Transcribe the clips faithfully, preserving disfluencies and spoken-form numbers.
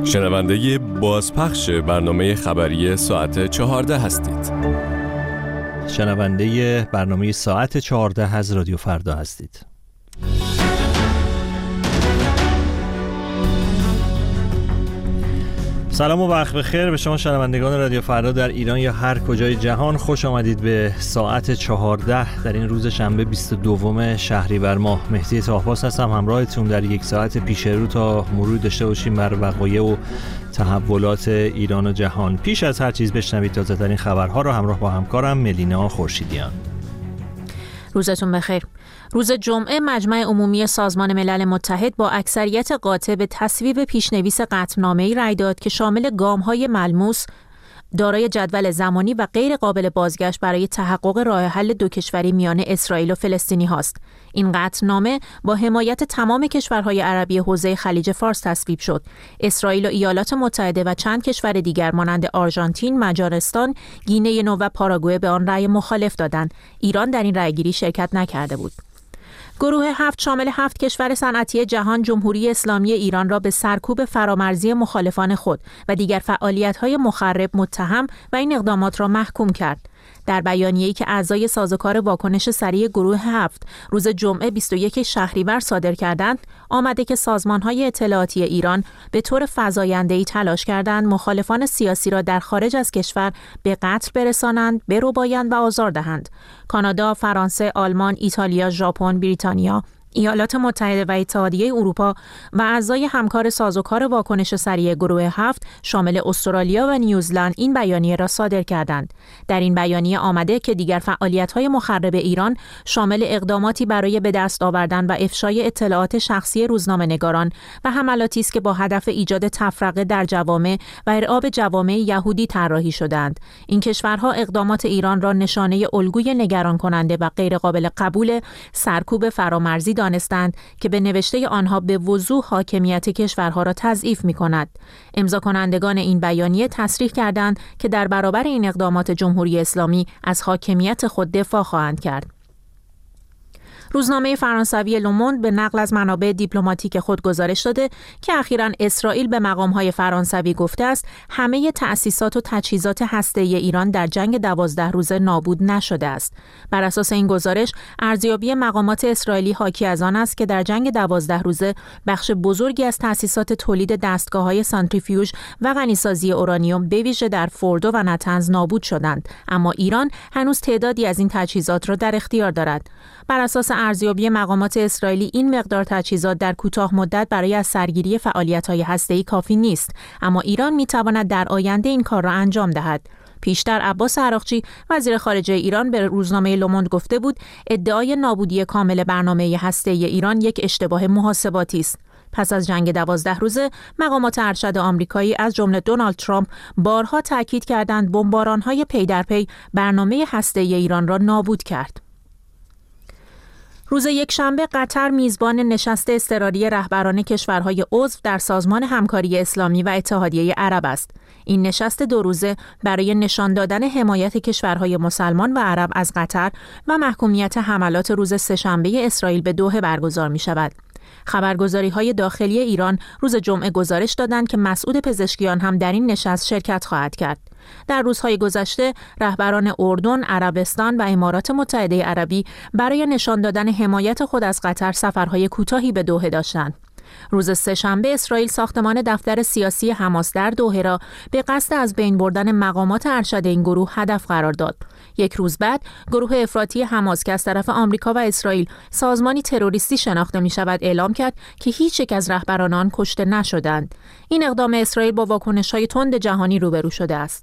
شنونده بازپخش برنامه خبری ساعت چهارده هستید. شنونده برنامه ساعت چهارده از رادیو فردا هستید. سلام و وقت بخیر به شما شنوندگان رادیو فردا در ایران یا هر کجای جهان. خوش آمدید به ساعت چهارده در این روز شنبه بیست و دوم شهریور ماه. مهدی طاهباس هستم همراهتون در یک ساعت پیش رو تا مرور داشته باشیم بر وقایع و تحولات ایران و جهان. پیش از هر چیز بشنوید تازه‌ترین خبرها رو همراه با همکارم ملینا خورشیدیان. روزتون بخیر. روز جمعه مجمع عمومی سازمان ملل متحد با اکثریت قاطع به تصویب پیشنویس قطعنامه‌ای رأی داد که شامل گام‌های ملموس، دارای جدول زمانی و غیر قابل بازگشت برای تحقق راه حل دو کشوری میان اسرائیل و فلسطینی هاست. این قطعنامه با حمایت تمام کشورهای عربی حوزه خلیج فارس تصویب شد. اسرائیل و ایالات متحده و چند کشور دیگر مانند آرژانتین، مجارستان، گینه نو و پاراگوئه به آن رأی مخالف دادند. ایران در این رأیگیری شرکت نکرده بود. گروه هفت شامل هفت کشور صنعتی جهان جمهوری اسلامی ایران را به سرکوب فرامرزی مخالفان خود و دیگر فعالیت‌های مخرب متهم و این اقدامات را محکوم کرد. در بیانیه‌ای که اعضای سازوکار واکنش سریع گروه هفت روز جمعه بیست و یک شهریور صادر کردند، آمده که سازمان‌های اطلاعاتی ایران به طور فزاینده‌ای تلاش کردند مخالفان سیاسی را در خارج از کشور به قتل برسانند، بربایند و آزار دهند. کانادا، فرانسه، آلمان، ایتالیا، ژاپن، بریتانیا، ایالات متحده و اتحادیه اروپا و اعضای همکار سازوکار واکنش سریع گروه هفت شامل استرالیا و نیوزلند این بیانیه را صادر کردند. در این بیانیه آمده که دیگر فعالیت‌های مخرب ایران شامل اقداماتی برای به دست آوردن و افشای اطلاعات شخصی روزنامه‌نگاران و حملاتی است که با هدف ایجاد تفرقه در جوامع و ارعاب جوامع یهودی طراحی شدند. این کشورها اقدامات ایران را نشانه الگوی نگران کننده و غیر قابل قبول سرکوب فرامرزی دانستند که به نوشته آنها به وضوح حاکمیت کشورها را تضعیف می‌کند. امضا کنندگان این بیانیه تصریح کردند که در برابر این اقدامات جمهوری اسلامی از حاکمیت خود دفاع خواهند کرد. روزنامه فرانسوی لوموند به نقل از منابع دیپلماتیک خود گزارش داده که اخیراً اسرائیل به مقام‌های فرانسوی گفته است همه تأسیسات و تجهیزات هسته‌ای ایران در جنگ دوازده روزه نابود نشده است. بر اساس این گزارش، ارزیابی مقامات اسرائیلی حاکی از آن است که در جنگ دوازده روزه بخش بزرگی از تأسیسات تولید دستگاه‌های سانتریفیوژ و غنیسازی اورانیوم به ویژه در فوردو و نتنز نابود شدند، اما ایران هنوز تعدادی از این تجهیزات را در اختیار دارد. بر اساس ارزیابی مقامات اسرائیلی این مقدار تجهیزات در کوتاه مدت برای از سرگیری فعالیت‌های هسته‌ای کافی نیست، اما ایران می‌تواند در آینده این کار را انجام دهد. پیشتر عباس عراقچی وزیر خارجه ایران به روزنامه لوموند گفته بود ادعای نابودی کامل برنامه هسته‌ای ایران یک اشتباه محاسباتی است. پس از جنگ دوازده روزه مقامات ارشد آمریکایی از جمله دونالد ترامپ بارها تاکید کردند بمباران‌های پی در پی برنامه هسته‌ای ایران را نابود کرد. روز یکشنبه قطر میزبان نشست اضطراری رهبران کشورهای عضو در سازمان همکاری اسلامی و اتحادیه عرب است. این نشست دو روزه برای نشان دادن حمایت کشورهای مسلمان و عرب از قطر و محکومیت حملات روز سه‌شنبه اسرائیل به دوحه برگزار می شود. خبرگزاری‌های داخلی ایران روز جمعه گزارش دادند که مسعود پزشکیان هم در این نشست شرکت خواهد کرد. در روزهای گذشته رهبران اردن، عربستان و امارات متحده عربی برای نشان دادن حمایت خود از قطر سفرهای کوتاهی به دوحه داشتند. روز سه‌شنبه اسرائیل ساختمان دفتر سیاسی حماس در دوحه را به قصد از بین بردن مقامات ارشد این گروه هدف قرار داد. یک روز بعد گروه افراطی حماس که از طرف آمریکا و اسرائیل سازمانی تروریستی شناخته می شود اعلام کرد که هیچ یک از رهبران آن کشته نشدند. این اقدام اسرائیل با واکنش‌های تند جهانی روبرو شده است.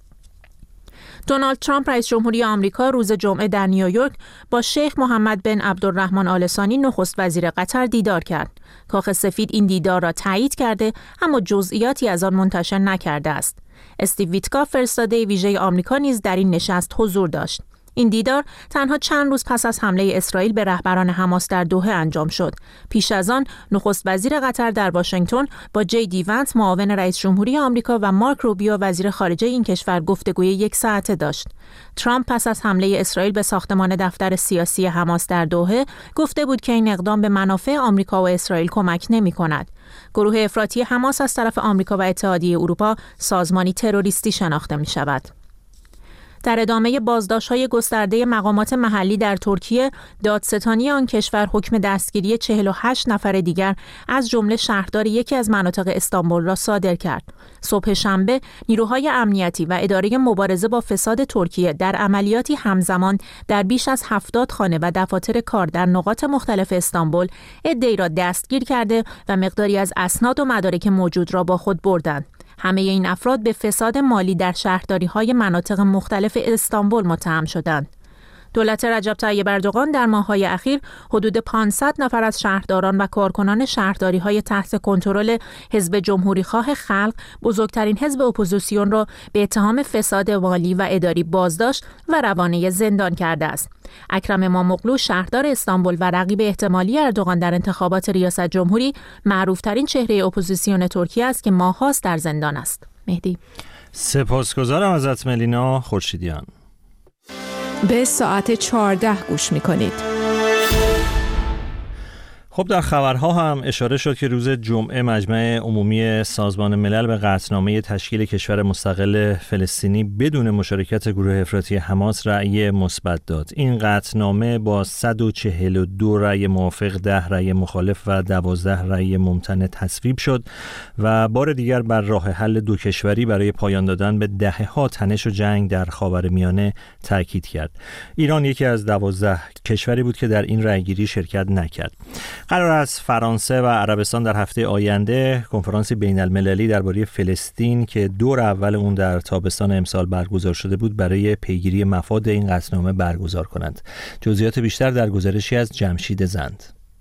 دونالد ترامپ رئیس جمهوری آمریکا روز جمعه در نیویورک با شیخ محمد بن عبدالرحمن آل ثانی نخست وزیر قطر دیدار کرد. کاخ سفید این دیدار را تایید کرده اما جزئیاتی از آن منتشر نکرده است. استیو ویتکاف فرستاده ویژه آمریکا نیز در این نشست حضور داشت. این دیدار تنها چند روز پس از حمله اسرائیل به رهبران حماس در دوحه انجام شد. پیش از آن نخست وزیر قطر در واشنگتن با جی دی ونس معاون رئیس جمهوری آمریکا و مارک روبیو وزیر خارجه این کشور گفتگوی یک ساعته داشت. ترامپ پس از حمله اسرائیل به ساختمان دفتر سیاسی حماس در دوحه گفته بود که این اقدام به منافع آمریکا و اسرائیل کمک نمی‌کند. گروه افراطی حماس از طرف آمریکا و اتحادیه اروپا سازمانی تروریستی شناخته می شود. در ادامه بازداشت‌های گسترده مقامات محلی در ترکیه، دادستانی آن کشور حکم دستگیری چهل و هشت نفر دیگر از جمله شهردار یکی از مناطق استانبول را صادر کرد. صبح شنبه، نیروهای امنیتی و اداره مبارزه با فساد ترکیه در عملیاتی همزمان در بیش از هفتاد خانه و دفاتر کار در نقاط مختلف استانبول عده‌ای را دستگیر کرده و مقداری از اسناد و مدارک موجود را با خود بردند. همه این افراد به فساد مالی در شهرداری‌های مناطق مختلف استانبول متهم شدند. دولت رجب طیب اردوغان در ماه‌های اخیر حدود پانصد نفر از شهرداران و کارکنان شهرداری‌های تحت کنترل حزب جمهوری‌خواه خلق، بزرگترین حزب اپوزیسیون را به اتهام فساد مالی و اداری بازداشت و روانه زندان کرده است. اکرم اماموغلو، شهردار استانبول و رقیب احتمالی اردوغان در انتخابات ریاست جمهوری، معروف‌ترین چهره اپوزیسیون ترکیه است که ماه‌هاست در زندان است. مهدی، سپاسگزارم ازت ملینا خورشیدیان. به ساعت چهارده گوش می‌کنید. خب در خبرها هم اشاره شد که روز جمعه مجمع عمومی سازمان ملل به قطعنامه تشکیل کشور مستقل فلسطینی بدون مشارکت گروه افراطی حماس رأی مثبت داد. این قطعنامه با صد و چهل و دو رأی موافق، ده رأی مخالف و دوازده رأی ممتنع تصویب شد و بار دیگر بر راه حل دو کشوری برای پایان دادن به دهه‌ها تنش و جنگ در خاورمیانه تاکید کرد. ایران یکی از دوازده کشوری بود که در این رأیگیری شرکت نکرد. قرار است فرانسه و عربستان در هفته آینده کنفرانسی بین المللی درباره فلسطین که دور اول اون در تابستان امسال برگزار شده بود برای پیگیری مفاد این قطعنامه برگزار کنند. جزئیات بیشتر در گزارشی از جمشید زند.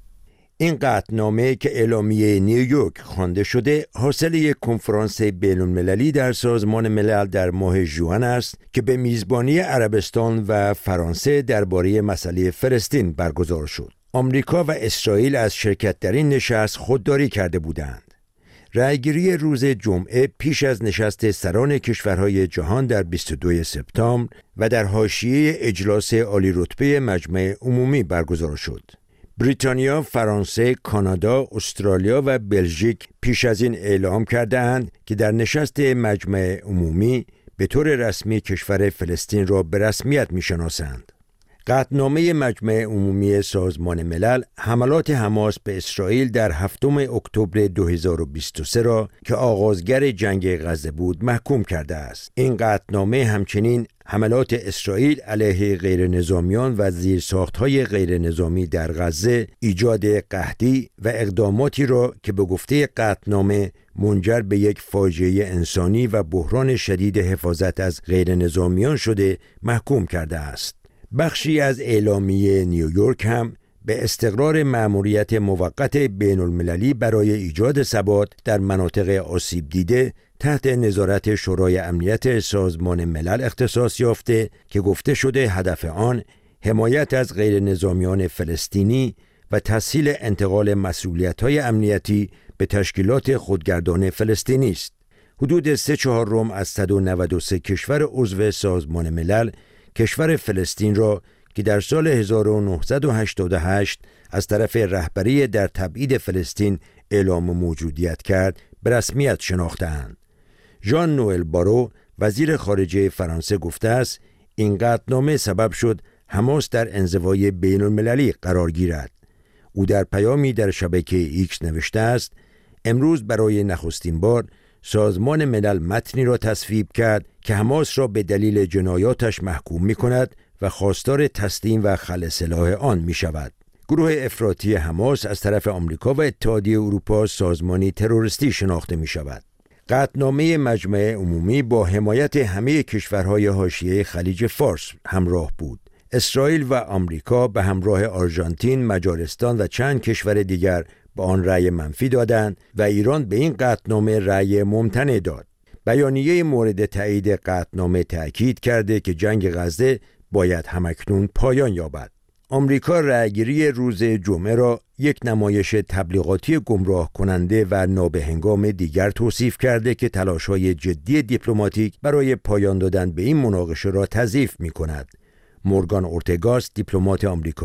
این قطعنامه که اعلامیه نیویورک خوانده شده حاصل یک کنفرانس بین المللی در سازمان ملل در ماه ژوئن است که به میزبانی عربستان و فرانسه درباره مسئله فلسطین برگزار شد. آمریکا و اسرائیل از شرکت در این نشست خودداری کرده بودند. رأیگیری روز جمعه پیش از نشست سران کشورهای جهان در بیست و دوم سپتامبر و در حاشیه اجلاس عالی رتبه مجمع عمومی برگزار شد. بریتانیا، فرانسه، کانادا، استرالیا و بلژیک پیش از این اعلام کرده‌اند که در نشست مجمع عمومی به طور رسمی کشور فلسطین را به رسمیت می‌شناسند. قطعنامه مجمع عمومی سازمان ملل حملات حماس به اسرائیل در هفتم اکتبر دو هزار و بیست و سه را که آغازگر جنگ غزه بود محکوم کرده است. این قطعنامه همچنین حملات اسرائیل علیه غیر نظامیان و زیرساخت‌های غیر نظامی در غزه، ایجاد قحطی و اقداماتی را که به گفته قطعنامه منجر به یک فاجعه انسانی و بحران شدید حفاظت از غیر نظامیان شده محکوم کرده است. بخشی از اعلامیه نیویورک هم به استقرار مأموریت موقت بین المللی برای ایجاد ثبات در مناطق آسیب دیده تحت نظارت شورای امنیت سازمان ملل اختصاص یافته که گفته شده هدف آن حمایت از غیر نظامیان فلسطینی و تسهیل انتقال مسئولیت‌های امنیتی به تشکیلات خودگردان فلسطینی است. حدود سه چهارم از صد و نود و سه کشور عضو سازمان ملل کشور فلسطین را که در سال هزار و نهصد و هشتاد و هشت از طرف رهبری در تبعید فلسطین اعلام موجودیت کرد به رسمیت شناخته‌اند. ژان نوئل بارو وزیر خارجه فرانسه گفته است این قطعنامه سبب شد حماس در انزوای بین المللی قرار گیرد. او در پیامی در شبکه ایکس نوشته است امروز برای نخستین بار سازمان ملل متنی را تصویب کرد که حماس را به دلیل جنایاتش محکوم می کند و خواستار تسلیم و خلع سلاح آن می شود. گروه افراطی حماس از طرف آمریکا و اتحادیه اروپا سازمانی تروریستی شناخته می شود. قطعنامه مجمع عمومی با حمایت همه کشورهای حاشیه خلیج فارس همراه بود. اسرائیل و آمریکا به همراه آرژانتین، مجارستان و چند کشور دیگر با آن رأی منفی دادند و ایران به این قطعنامه رأی ممتنع داد. بیانیه مورد تایید قطعنامه تأکید کرده که جنگ غزه باید همکنون پایان یابد. آمریکا رأیگیری روز جمعه را یک نمایش تبلیغاتی گمراه کننده و نابهنگام دیگر توصیف کرده که تلاش‌های جدی دیپلماتیک برای پایان دادن به این مناقشه را تضعیف می‌کند. مورگان اورتگاس، دیپلمات آمریکایی،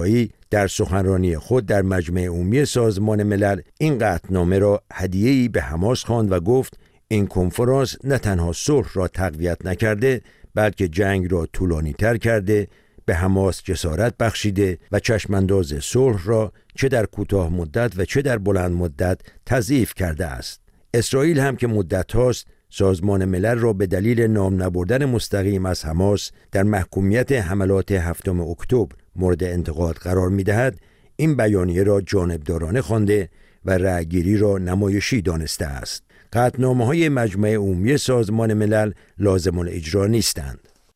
در سخنرانی خود در مجمع عمومی سازمان ملل این قطعنامه را هدیه‌ای به حماس خواند و گفت این کنفرانس نه تنها صلح را تقویت نکرده بلکه جنگ را طولانی‌تر کرده، به حماس جسارت بخشیده و چشمانداز صلح را چه در کوتاه مدت و چه در بلند مدت تضعیف کرده است. اسرائیل هم که مدت هاست سازمان ملل را به دلیل نام نبردن مستقیم از حماس در محکومیت حملات هفتم اکتبر مورد انتقاد قرار می‌دهد، این بیانیه را جانبدارانه خوانده و رأیگیری را نمایشی دانسته است. قطعنامه‌های مجمع عمومی سازمان ملل لازم الاجرا نیستند.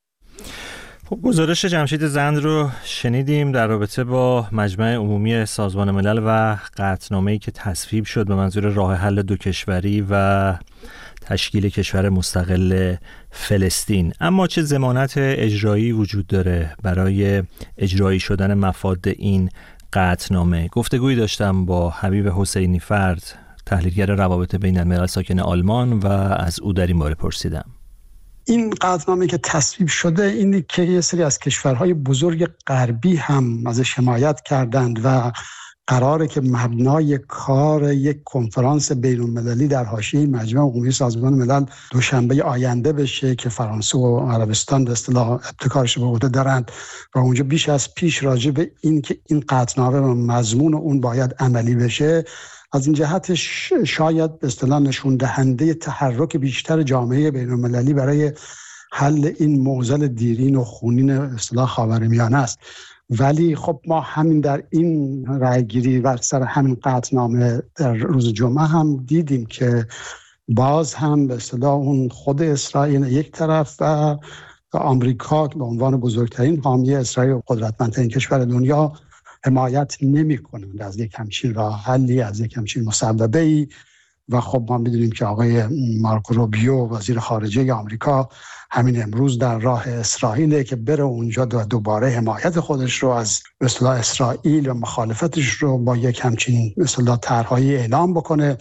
خب گزارش جمشید زند رو شنیدیم در رابطه با مجمع عمومی سازمان ملل و قطعنامه‌ای که تصویب شد به منظور راه حل دو کشوری و تشکیل کشور مستقل فلسطین. اما چه ضمانت اجرایی وجود داره برای اجرایی شدن مفاد این قطعنامه؟ گفتگویی داشتم با حبیب حسینی فرد، تحلیلگر روابط بین الملل ساکن آلمان، و از او در این باره پرسیدم. این قطعنامه که تصویب شده اینی که یه سری از کشورهای بزرگ غربی هم ازش حمایت کردند و قراره که مبنای کار یک کنفرانس بین‌المللی در حاشیه مجمع عمومی سازمان ملل دوشنبه آینده بشه که فرانسه و عربستان به اصطلاح ابتکارش به عهده دارند و اونجا بیش از پیش راجع به این که این قطعنامه و مضمون اون باید عملی بشه، از این جهتش شاید به اصطلاح نشون دهنده تحرک بیشتر جامعه بین‌المللی برای حل این معضل دیرین و خونین اصطلاح خاورمیانه است. ولی خب ما همین در این رأیگیری و سر همین قطعنامه در روز جمعه هم دیدیم که باز هم به اصطلاح اون خود اسرائیل یک طرف و آمریکا به عنوان بزرگترین حامی اسرائیل و قدرتمندترین کشور دنیا حمایت نمی کنند از یک همچین راه حلی، از یک همچین مصوبه‌ای. و خب ما می‌دونیم که آقای مارکو روبیو وزیر خارجه آمریکا همین امروز در راه اسرائیل که بره اونجا دوباره حمایت خودش رو از به اصطلاح اسرائیل و مخالفتش رو با یک همچین به اصطلاح طرح‌هایی اعلام بکنه.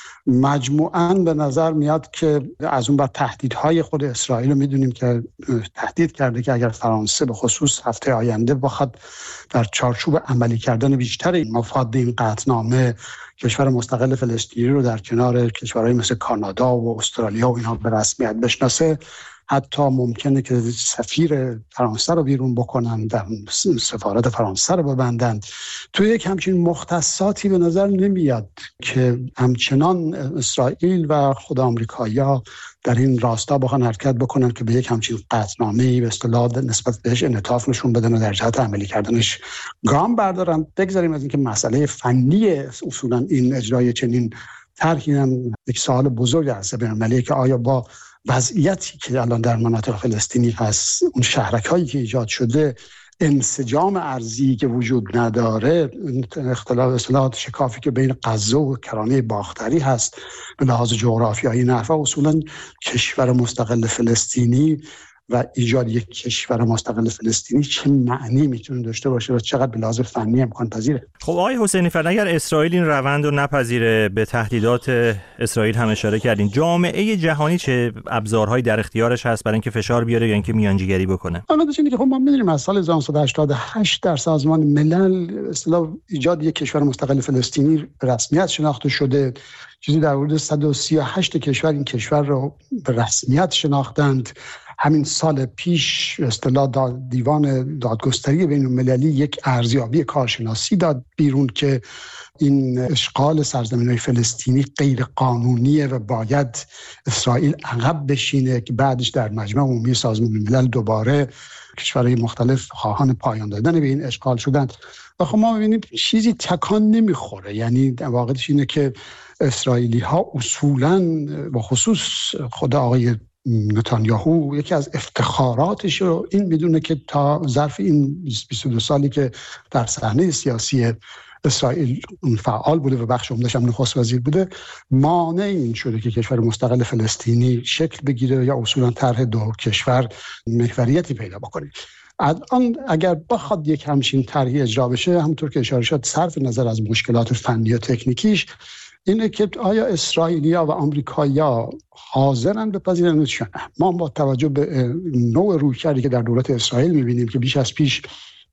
مجموعاً به نظر میاد که از اون بر تهدیدهای خود اسرائیل رو میدونیم که تهدید کرده که اگر فرانسه به خصوص هفته آینده بخواد در چارچوب عملی کردن بیشتر این مفاد این قطعنامه کشور مستقل فلسطینی رو در کنار کشورهای مثل کانادا و استرالیا و اینها به رسمیت بشناسه، حتی ممکنه که سفیر فرانسه رو بیرون بکنن، در سفارت فرانسه رو ببندند. توی یک همچین مختصاتی به نظر نمیاد که همچنان اسرائیل و خود آمریکایی‌ها در این راستا بخوان حرکت بکنن که به یک همچین قطعنامه‌ای به اصطلاح نسبت بهش انعطاف نشون بدن و در جهت عملی کردنش گام بردارن. بگذاریم از اینکه مسئله فنی اصولا این اجرای چنین طرحی هم یک سوال بزرگ است بین‌المللی که آیا با وضعیتی که الان در مناطق فلسطینی هست، اون شهرک‌هایی که ایجاد شده، انسجام ارضی که وجود نداره، اختلاف اصطلاحات شکافی که بین غزه و کرانه باختری هست به لحاظ جغرافیایی، نحوه اصولا کشور مستقل فلسطینی و ایجاد یک کشور مستقل فلسطینی چه معنی میتونه داشته باشه و چقدر به لحاظ فنی امکان پذیره. خب آقای حسینی فرد، اگر اسرائیل این روند رو نپذیره، به تهدیدات اسرائیل هم اشاره کردین، جامعه جهانی چه ابزارهایی در اختیارش هست برای اینکه فشار بیاره یا اینکه میانجیگری بکنه؟ البته اینه که خب ما می‌دونیم از سال هزار و نهصد و هشتاد و هشت در سازمان ملل اصطلاح ایجاد یک کشور مستقل فلسطینی رسمیت شناخته شده. چیزی در حدود صد و سی و هشت کشور این کشور رو به رسمیت شناختند. همین سال پیش اصطلاح داد دیوان دادگستری بین‌المللی یک ارزیابی کارشناسی داد بیرون که این اشغال سرزمین‌های فلسطینی غیر قانونیه و باید اسرائیل عقب بشینه، که بعدش در مجمع عمومی سازمان ملل دوباره کشورهای مختلف خواهان پایان دادن به این اشغال شدند. و خب ما می‌بینیم چیزی تکان نمیخوره. یعنی واقعیتش اینه که اسرائیلی ها اصولاً با خصوص خود آقای نتانیاهو یکی از افتخاراتش رو این میدونه که تا ظرف این بیست و دو سالی که در صحنه سیاسی اسرائیل فعال بوده و بخش عمده‌اش هم نخست وزیر بوده، مانع این شده که کشور مستقل فلسطینی شکل بگیره یا اصولا طرح دو کشور محوریتی پیدا بکنه. الان اگر بخواد یک همچین طرحی اجرا بشه، همونطور که اشاره شد، صرف نظر از مشکلات فنی و تکنیکیش، اینه که آیا اسرائیلیا و آمریکایی‌ها حاضرن بپذیرن یا نه. ما با توجه به نوع رویکردی که در دولت اسرائیل می‌بینیم که بیش از پیش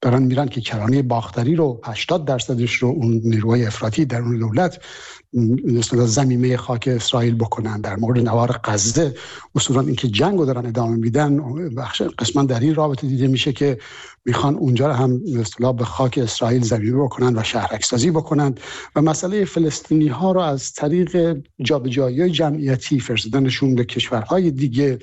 دارن میرن که کرانه باختری رو هشتاد درصدش رو اون نیروهای افراطی در اون دولت مثلا زمینه خاک اسرائیل بکنن. در مورد نوار غزه اصولا اینکه جنگو دارن ادامه میدن، بخش قسما در این رابطه دیده میشه که میخوان اونجا رو هم مثلا به خاک اسرائیل زمینه بکنن و شهرک سازی بکنن و مسئله فلسطینی ها رو از طریق جابجایی جمعیتی فرستادنشون به کشورهای دیگه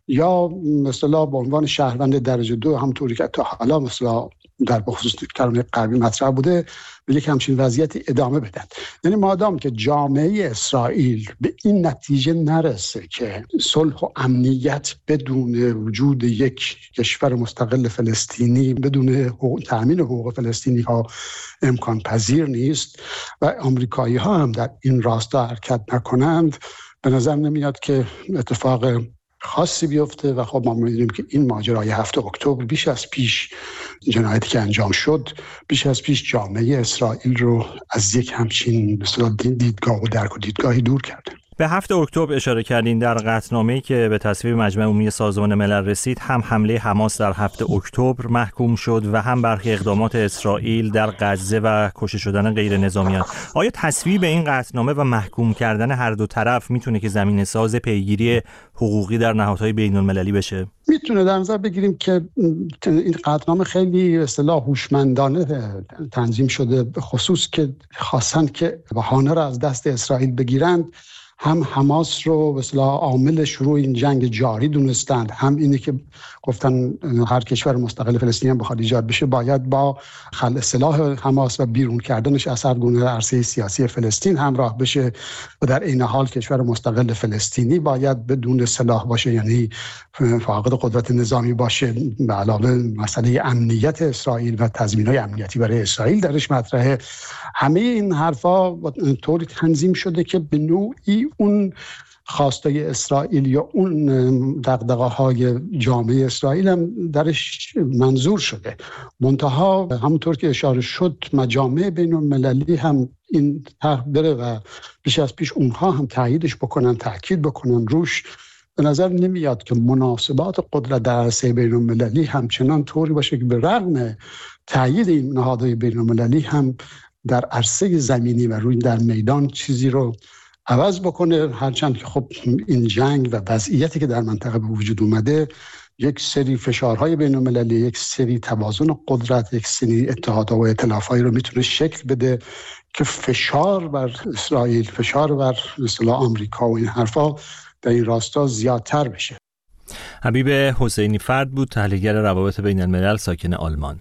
یا مثلا به عنوان شهروند درجه دو، همونطوری که تا حالا مثلا در بخصوص کرانه غربی مطرح بوده، به یک همچین وضعیتی ادامه بدن. یعنی مادام که جامعه اسرائیل به این نتیجه نرسه که صلح و امنیت بدون وجود یک کشور مستقل فلسطینی، بدون حقوق، تأمین حقوق فلسطینی ها امکان پذیر نیست و آمریکایی ها هم در این راستا حرکت نکنند، به نظر نمیاد که اتفاق خاصی بیفته. و خب ما می‌دونیم که این ماجرای هفتم اکتبر بیش از پیش، جنایتی که انجام شد بیش از پیش جامعه اسرائیل رو از یک همچین مثلا دیدگاه و درک و دیدگاهی دور کرده. به هفتم اکتبر اشاره کردین. در قطعنامه‌ای که به تصویب مجمع عمومی سازمان ملل رسید، هم حمله حماس در هفتم اکتبر محکوم شد و هم برخی اقدامات اسرائیل در غزه و کشته شدن غیر نظامیان. آیا تصویب این قطعنامه و محکوم کردن هر دو طرف میتونه که زمینه ساز پیگیری حقوقی در نهادهای بین‌المللی بشه؟ میتونه. در نظر بگیریم که این قطعنامه خیلی به اصطلاح هوشمندانه تنظیم شده، به خصوص که خواستن که بهانه را از دست اسرائیل بگیرند. هم حماس رو به اصطلاح عامل شروع این جنگ جاری دونستند، هم اینه که گفتن هر کشور مستقل فلسطینی هم بخواد ایجاد بشه باید با خلع سلاح حماس و بیرون کردنش از هر گونه عرصه سیاسی فلسطین همراه بشه و در این حال کشور مستقل فلسطینی باید بدون سلاح باشه، یعنی فاقد قدرت نظامی باشه. به علاوه مسئله امنیت اسرائیل و تضمین‌های امنیتی برای اسرائیل درش مطرحه. همه این حرفا طوری تنظیم شده که به نوعی اون خواسته اسرائیل یا اون دغدغه‌های جامعه اسرائیل هم درش منظور شده. منتها همونطور که اشاره شد مجامع بین‌المللی هم این طرح بره و بیش از پیش اونها هم تاییدش بکنن، تاکید بکنن روش. به نظر نمیاد که مناسبات قدرت در عرصه بین‌المللی همچنان طوری باشه که به رغم تایید این نهادهای بین‌المللی هم در عرصه زمینی و روی در میدان چیزی رو عوض بکنه. هرچند که خب این جنگ و وضعیتی که در منطقه به وجود اومده یک سری فشارهای بین‌المللی، یک سری توازن قدرت، یک سری اتحادها و ائتلافایی رو میتونه شکل بده که فشار بر اسرائیل، فشار بر مثلا آمریکا و این حرفا در این راستا زیادتر بشه. حبیب حسینی فرد بود، تحلیلگر روابط بین الملل، ساکن آلمان.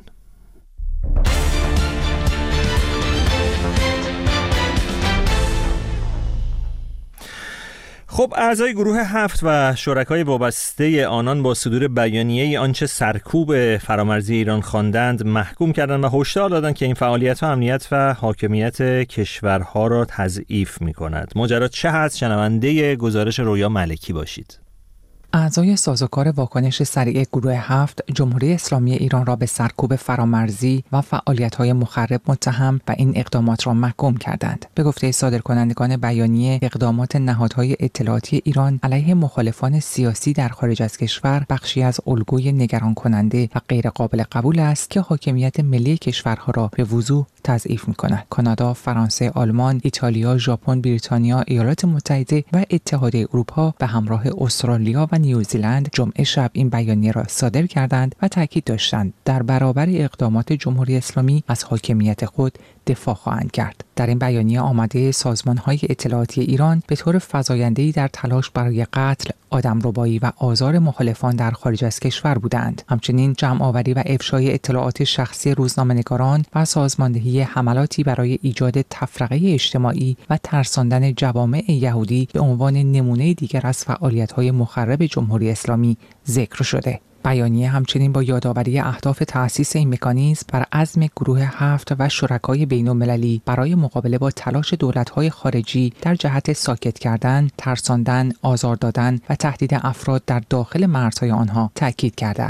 خب اعضای گروه هفت و شرکای وابسته آنان با صدور بیانیه آنچه سرکوب فرامرزی ایران خواندند محکوم کردند و هشدار دادند که این فعالیت و امنیت و حاکمیت کشورها را تضعیف می‌کند. ماجرا چه هست؟ شنونده گزارش رویا ملکی باشید. اعضای سازوکار واکنش سریع گروه هفت جمهوری اسلامی ایران را به سرکوب فرامرزی و فعالیت‌های مخرب متهم و این اقدامات را محکوم کردند. به گفته صادرکنندگان بیانیه، اقدامات نهادهای اطلاعاتی ایران علیه مخالفان سیاسی در خارج از کشور بخشی از الگوی نگران کننده و غیر قابل قبول است که حاکمیت ملی کشورها را به وضوح تضعیف می‌کند. کانادا، فرانسه، آلمان، ایتالیا، ژاپن، بریتانیا، ایالات متحده و اتحادیه اروپا به همراه استرالیا و نیوزیلند جمعه شب این بیانیه را صادر کردند و تاکید داشتند در برابر اقدامات جمهوری اسلامی از حاکمیت خود دفاع خواهند کرد. در این بیانیه آمده سازمان‌های اطلاعاتی ایران به طور فزاینده‌ای در تلاش برای قتل، آدمربایی و آزار مخالفان در خارج از کشور بودند. همچنین جمع‌آوری و افشای اطلاعات شخصی روزنامه‌نگاران و سازماندهی حملاتی برای ایجاد تفرقه اجتماعی و ترساندن جوامع یهودی به عنوان نمونه دیگر از فعالیت‌های مخرب جمهوری اسلامی ذکر شده. بیانیه همچنین با یادآوری اهداف تأسیس این مکانیزم بر عزم گروه هفت و شرکای بین‌المللی برای مقابله با تلاش دولت‌های خارجی در جهت ساکت کردن، ترساندن، آزار دادن و تهدید افراد در داخل مرزهای آنها تأکید کرده است.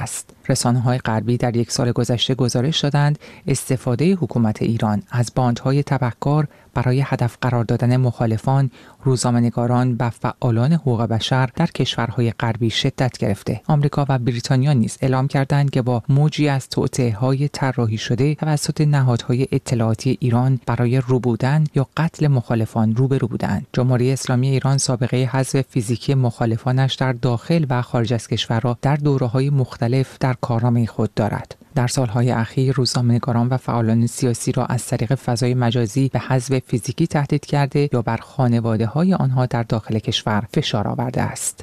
رسانه‌های غربی در یک سال گذشته گزارش دادند استفاده حکومت ایران از باندهای تبهکار برای هدف قرار دادن مخالفان، روزنامه‌نگاران و فعالان حقوق بشر در کشورهای غربی شدت گرفته. آمریکا و بریتانیا نیز اعلام کردند که با موجی از توطئه‌های طراحی شده توسط نهادهای اطلاعاتی ایران برای ربودن یا قتل مخالفان روبرو بودند. جمهوری اسلامی ایران سابقه حذف فیزیکی مخالفانش در داخل و خارج از کشور را در دوره‌های مختلف در کارنامه خود دارد. در سالهای اخیر روزنامه‌نگاران و فعالان سیاسی را از طریق فضای مجازی به حذف فیزیکی تهدید کرده یا بر خانواده‌های آنها در داخل کشور فشار آورده است.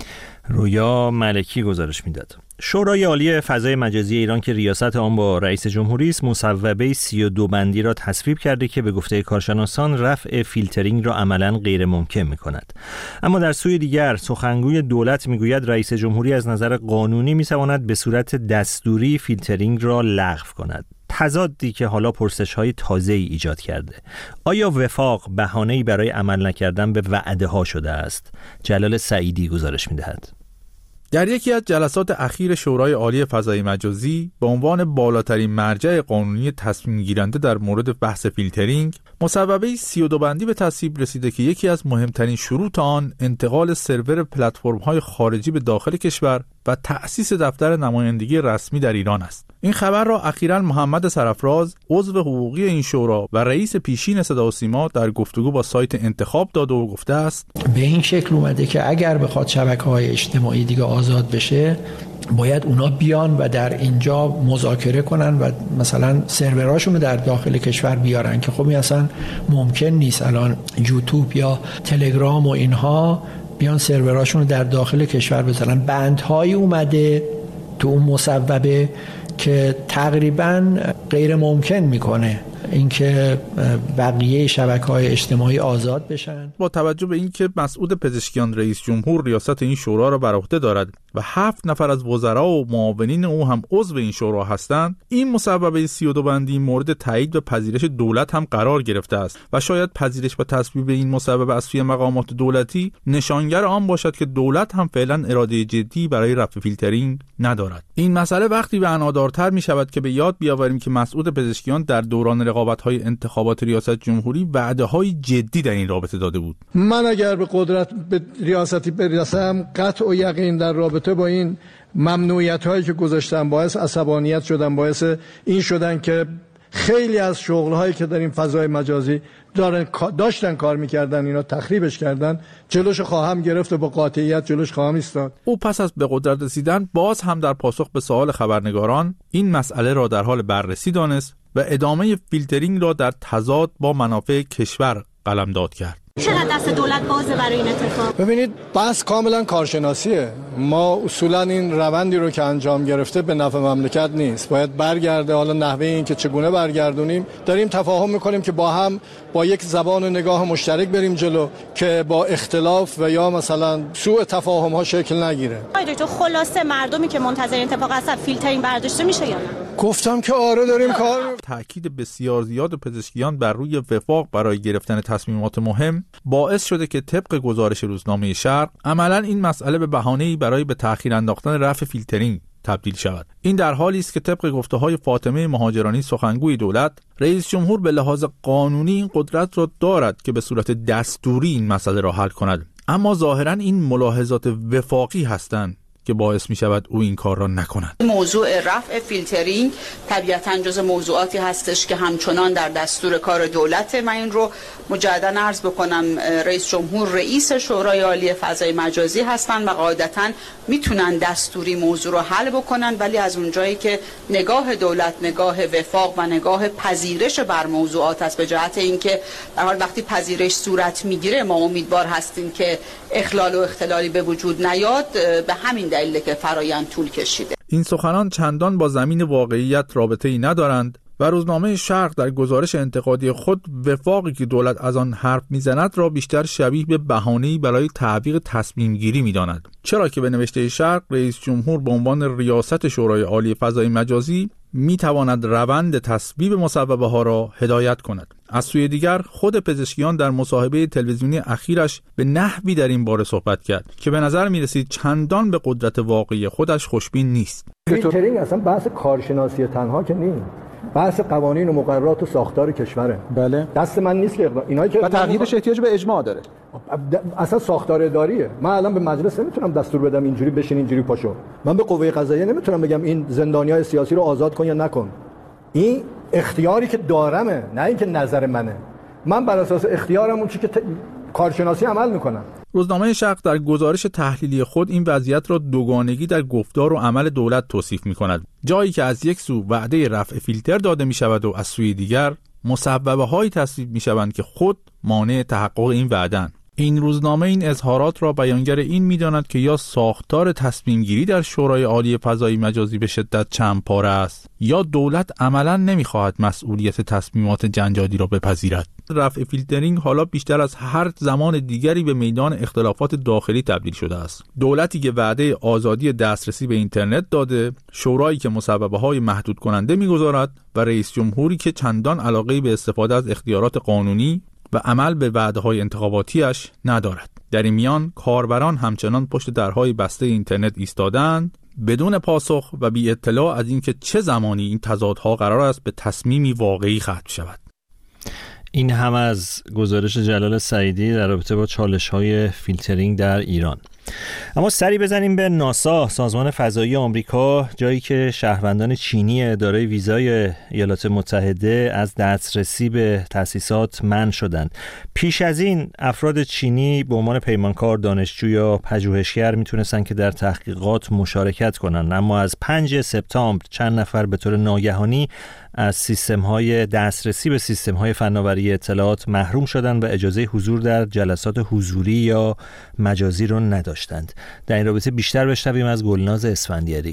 رویا ملکی گزارش میداد. شورای عالی فضای مجازی ایران که ریاست آن با رئیس جمهوری است، مصوبه سی و دو بندی را تصویب کرده که به گفته کارشناسان رفع فیلترینگ را عملاً غیر ممکن می‌کند. اما در سوی دیگر سخنگوی دولت میگوید رئیس جمهوری از نظر قانونی می‌تواند به صورت دستوری فیلترینگ را لغو کند. تضادی که حالا پرسش‌های تازه‌ای ایجاد کرده. آیا وفاق بهانه‌ای برای عمل نکردن به وعده‌ها شده است؟ جلال سعیدی گزارش می‌دهد. در یکی از جلسات اخیر شورای عالی فضای مجازی به عنوان بالاترین مرجع قانونی تصمیم گیرنده در مورد بحث فیلترینگ، مصوبه سی و دو بندی به تصویب رسیده که یکی از مهمترین شروط آن انتقال سرور پلتفرم‌های خارجی به داخل کشور و تأسیس دفتر نمایندگی رسمی در ایران است. این خبر را اخیراً محمد سرافراز، عضو حقوقی این شورا و رئیس پیشین صدا و سیما، در گفتگو با سایت انتخاب داده و گفته است به این شکل اومده که اگر بخواد شبکه‌های اجتماعی دیگه آزاد بشه، باید اونا بیان و در اینجا مذاکره کنن و مثلا سروراشون رو در داخل کشور بیارن که خب این اصلا ممکن نیست. الان یوتیوب یا تلگرام و اینها بیان سروراشون رو در داخل کشور بذارن. بندهایی اومده تو اون مصوبه که تقریباً غیر ممکن میکنه اینکه بقیه شبکه‌های اجتماعی آزاد بشن. با توجه به اینکه مسعود پزشکیان رئیس جمهور ریاست این شورا را بر عهده دارد و هفت نفر از وزرا و معاونین او هم عضو این شورا هستند، این مصوبه سی و دو بندی مورد تایید و پذیرش دولت هم قرار گرفته است و شاید پذیرش و تصویب این مصوبه از سوی مقامات دولتی نشانگر آن باشد که دولت هم فعلا اراده جدی برای رفع فیلترینگ ندارد. این مسئله وقتی معنادارتر می شود که به یاد بیاوریم که مسعود پزشکیان در دوران رقابت‌های انتخابات ریاست جمهوری وعده‌های جدی در این رابطه داده بود. من اگر به قدرت به ریاستی برسم، قطع و یقین در رابطه با این ممنوعیت‌هایی که گذاشتم باعث عصبانیت شدن، باعث این شدن که خیلی از شغل‌هایی که در این فضای مجازی دارن داشتن کار می‌کردن اینا تخریبش کردن، جلوش خواهم گرفت و با قاطعیت جلوش خواهم ایستاد. او پس از به قدرت رسیدن باز هم در پاسخ به سوال خبرنگاران این مسئله را در حال بررسی دانست و ادامه فیلترینگ را در تضاد با منافع کشور قلمداد کرد. چقدر دست دولت بازه برای این اتفاق؟ ببینید بحث کاملا کارشناسیه. ما اصولا این روندی رو که انجام گرفته به نفع مملکت نیست، باید برگرده. حالا نحوه این که چگونه برگردونیم داریم تفاهم میکنیم که با هم با یک زبان و نگاه مشترک بریم جلو که با اختلاف و یا مثلا سوء تفاهم ها شکل نگیره. آقای دکتر خلاصه مردمی که منتظر اتفاق هستن فیلترینگ برداشته میشه یا نه؟ گفتم که آره داریم کار. تاکید بسیار زیاد پزشکیان بر روی وفاق برای گرفتن تصمیمات مهم باعث شده که طبق گزارش روزنامه شرق عملاً این مسئله به بهانه‌ای برای به تأخیر انداختن رفع فیلترینگ تبدیل شود. این در حالی است که طبق گفته‌های فاطمه مهاجرانی سخنگوی دولت، رئیس جمهور به لحاظ قانونی این قدرت را دارد که به صورت دستوری این مسئله را حل کند، اما ظاهراً این ملاحظات وفاقی هستند که باعث می شود او این کار را نکند. موضوع رفع فیلترینگ طبیعتاً جز موضوعاتی هستش که همچنان در دستور کار دولته. من این رو مجدداً عرض بکنم، رئیس جمهور رئیس شورای عالی فضای مجازی هستند و قاعدتاً میتونن دستوری موضوع رو حل بکنن، ولی از اونجایی که نگاه دولت نگاه وفاق و نگاه پذیرش بر موضوعات است، به جهت اینکه در حال وقتی پذیرش صورت میگیره ما امیدوار هستیم که اخلال و اختلالی به وجود نیاد، به همین دلیل که فرایند طول کشیده. این سخنان چندان با زمین واقعیت رابطه‌ای ندارند و روزنامه شرق در گزارش انتقادی خود وفاقی که دولت از آن حرف میزند را بیشتر شبیه به بهانه‌ای برای تعویق تصمیم گیری میداند، چرا که به نوشته شرق رئیس جمهور به عنوان ریاست شورای عالی فضای مجازی میتواند روند تصویب مصوبه ها را هدایت کند. از سوی دیگر خود پزشکیان در مصاحبه تلویزیونی اخیرش به نحوی در این باره صحبت کرد که به نظر میرسید چندان به قدرت واقعی خودش خوشبین نیست. فیلترینگ اصلا بحث کارشناسی تنها که نیست، بحث قوانین و مقررات و ساختار کشوره. بله. دست من نیست که اینایی که و تغییرش احتیاج به اجماع داره. اصلا ساختار اداریه. من الان به مجلس نمیتونم دستور بدم اینجوری بشین اینجوری پاشو. من به قوه قضاییه نمیتونم بگم این زندانیای سیاسی رو آزاد کن یا نکن. این اختیاری که دارمه، نه اینکه نظر منه. من بر اساس اختیارم اون چیزی که ت... کارشناسی عمل میکنم. روزنامه شرق در گزارش تحلیلی خود این وضعیت را دوگانگی در گفتار و عمل دولت توصیف می‌کند. جایی که از یک سو وعده رفع فیلتر داده می‌شود و از سوی دیگر مصوبه‌هایی تصویب می‌شوند که خود مانع تحقق این وعده‌اند. این روزنامه این اظهارات را بیانگر این می‌داند که یا ساختار تصمیم گیری در شورای عالی فضایی مجازی به شدت چند پاره است یا دولت عملاً نمی‌خواهد مسئولیت تصمیمات جنجالی را بپذیرد. رفع فیلترینگ حالا بیشتر از هر زمان دیگری به میدان اختلافات داخلی تبدیل شده است. دولتی که وعده آزادی دسترسی به اینترنت داده، شورایی که مصوبه‌های محدود کننده می‌گذارد و رئیس جمهوری که چندان علاقه‌ای به استفاده از اختیارات قانونی و عمل به وعده‌های انتخاباتیش ندارد. در این میان کاربران همچنان پشت درهای بسته اینترنت ایستادند بدون پاسخ و بی اطلاع از اینکه چه زمانی این تضادها قرار است به تصمیمی واقعی ختم شود. این هم از گزارش جلال سعیدی در رابطه با چالش‌های فیلترینگ در ایران. اما سری بزنیم به ناسا، سازمان فضایی آمریکا، جایی که شهروندان چینی دارای ویزای ایالات متحده از دسترسی به تأسیسات منع شدند. پیش از این افراد چینی به عنوان پیمانکار، دانشجو یا پژوهشگر میتونستن که در تحقیقات مشارکت کنن، اما از پنجم سپتامبر چند نفر به طور ناگهانی از سیستم‌های دسترسی به سیستم‌های فناوری اطلاعات محروم شدند و اجازه حضور در جلسات حضوری یا مجازی رو نداشتند. در این رابطه بیشتر بشنویم از گلناز اسفندیاری.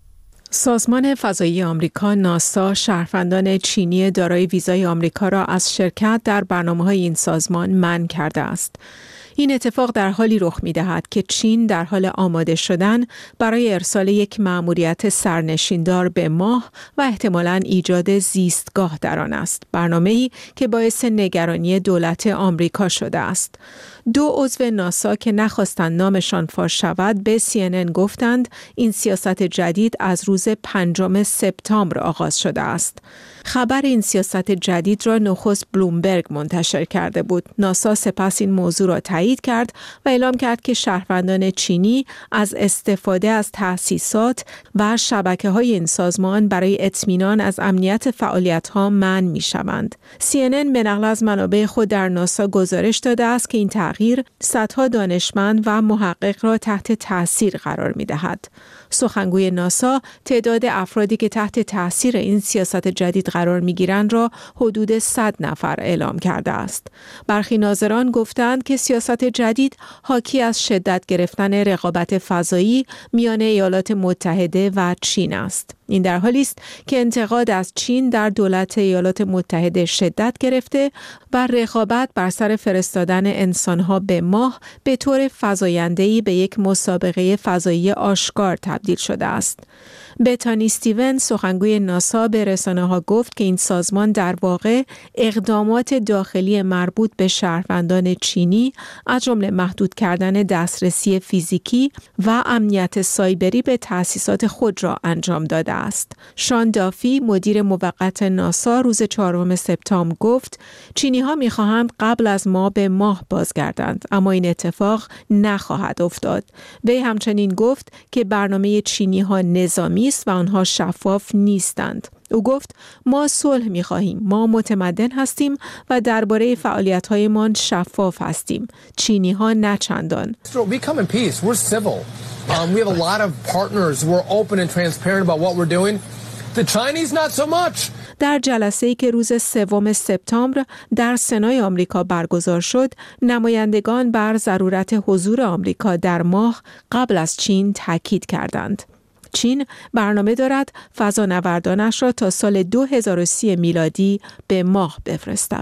سازمان فضایی آمریکا ناسا شهروندان چینی دارای ویزای آمریکا را از شرکت در برنامه‌های این سازمان منع کرده است. این اتفاق در حالی رخ می‌دهد که چین در حال آماده شدن برای ارسال یک مأموریت سرنشیندار به ماه و احتمالاً ایجاد زیستگاه در آن است. برنامه‌ای که باعث نگرانی دولت آمریکا شده است. دو عضو ناسا که نخواستند نامشان فاش شود به سی ان ان گفتند این سیاست جدید از روز پنجم سپتامبر آغاز شده است. خبر این سیاست جدید را نخست بلومبرگ منتشر کرده بود. ناسا سپس این موضوع را تایید کرد و اعلام کرد که شهروندان چینی از استفاده از تأسیسات و شبکه‌های این سازمان برای اطمینان از امنیت فعالیت‌ها منع می‌شوند. سی ان ان به نقل از منابع خود در ناسا گزارش داده است که این تغییر صدها دانشمند و محقق را تحت تأثیر قرار می‌دهد. سخنگوی ناسا تعداد افرادی که تحت تأثیر این سیاست جدید قرار می‌گیرند را حدود صد نفر اعلام کرده است. برخی ناظران گفتند که سیاست جدید حاکی از شدت گرفتن رقابت فضایی میان ایالات متحده و چین است. این در حالی است که انتقاد از چین در دولت ایالات متحده شدت گرفته و رقابت بر سر فرستادن انسانها به ماه به طور فزاینده‌ای به یک مسابقه فضایی آشکار تبدیل شده است. بتانی استیون سخنگوی ناسا به رسانه‌ها گفت که این سازمان در واقع اقدامات داخلی مربوط به شهروندان چینی از جمله محدود کردن دسترسی فیزیکی و امنیت سایبری به تأسیسات خود را انجام داده است. شان دافی مدیر موقت ناسا روز چهارم سپتامبر گفت چینی‌ها می‌خواهند قبل از ما به ماه بازگردند، اما این اتفاق نخواهد افتاد. وی همچنین گفت که برنامه چینی‌ها نظامی است و آنها شفاف نیستند. او گفت ما صلح می‌خواهیم، ما متمدن هستیم و درباره فعالیت‌هایمان شفاف هستیم. چینی‌ها نه چندان. We come in peace. We're civil. Um, we have a lot of partners who are open and transparent about what we're doing. The Chinese not so much. در جلسه‌ای که روز سوم سپتامبر در سنای آمریکا برگزار شد، نمایندگان بر ضرورت حضور آمریکا در ماه قبل از چین تاکید کردند. چین برنامه دارد فضانوردانش را تا سال دو هزار و سی میلادی به ماه بفرستد.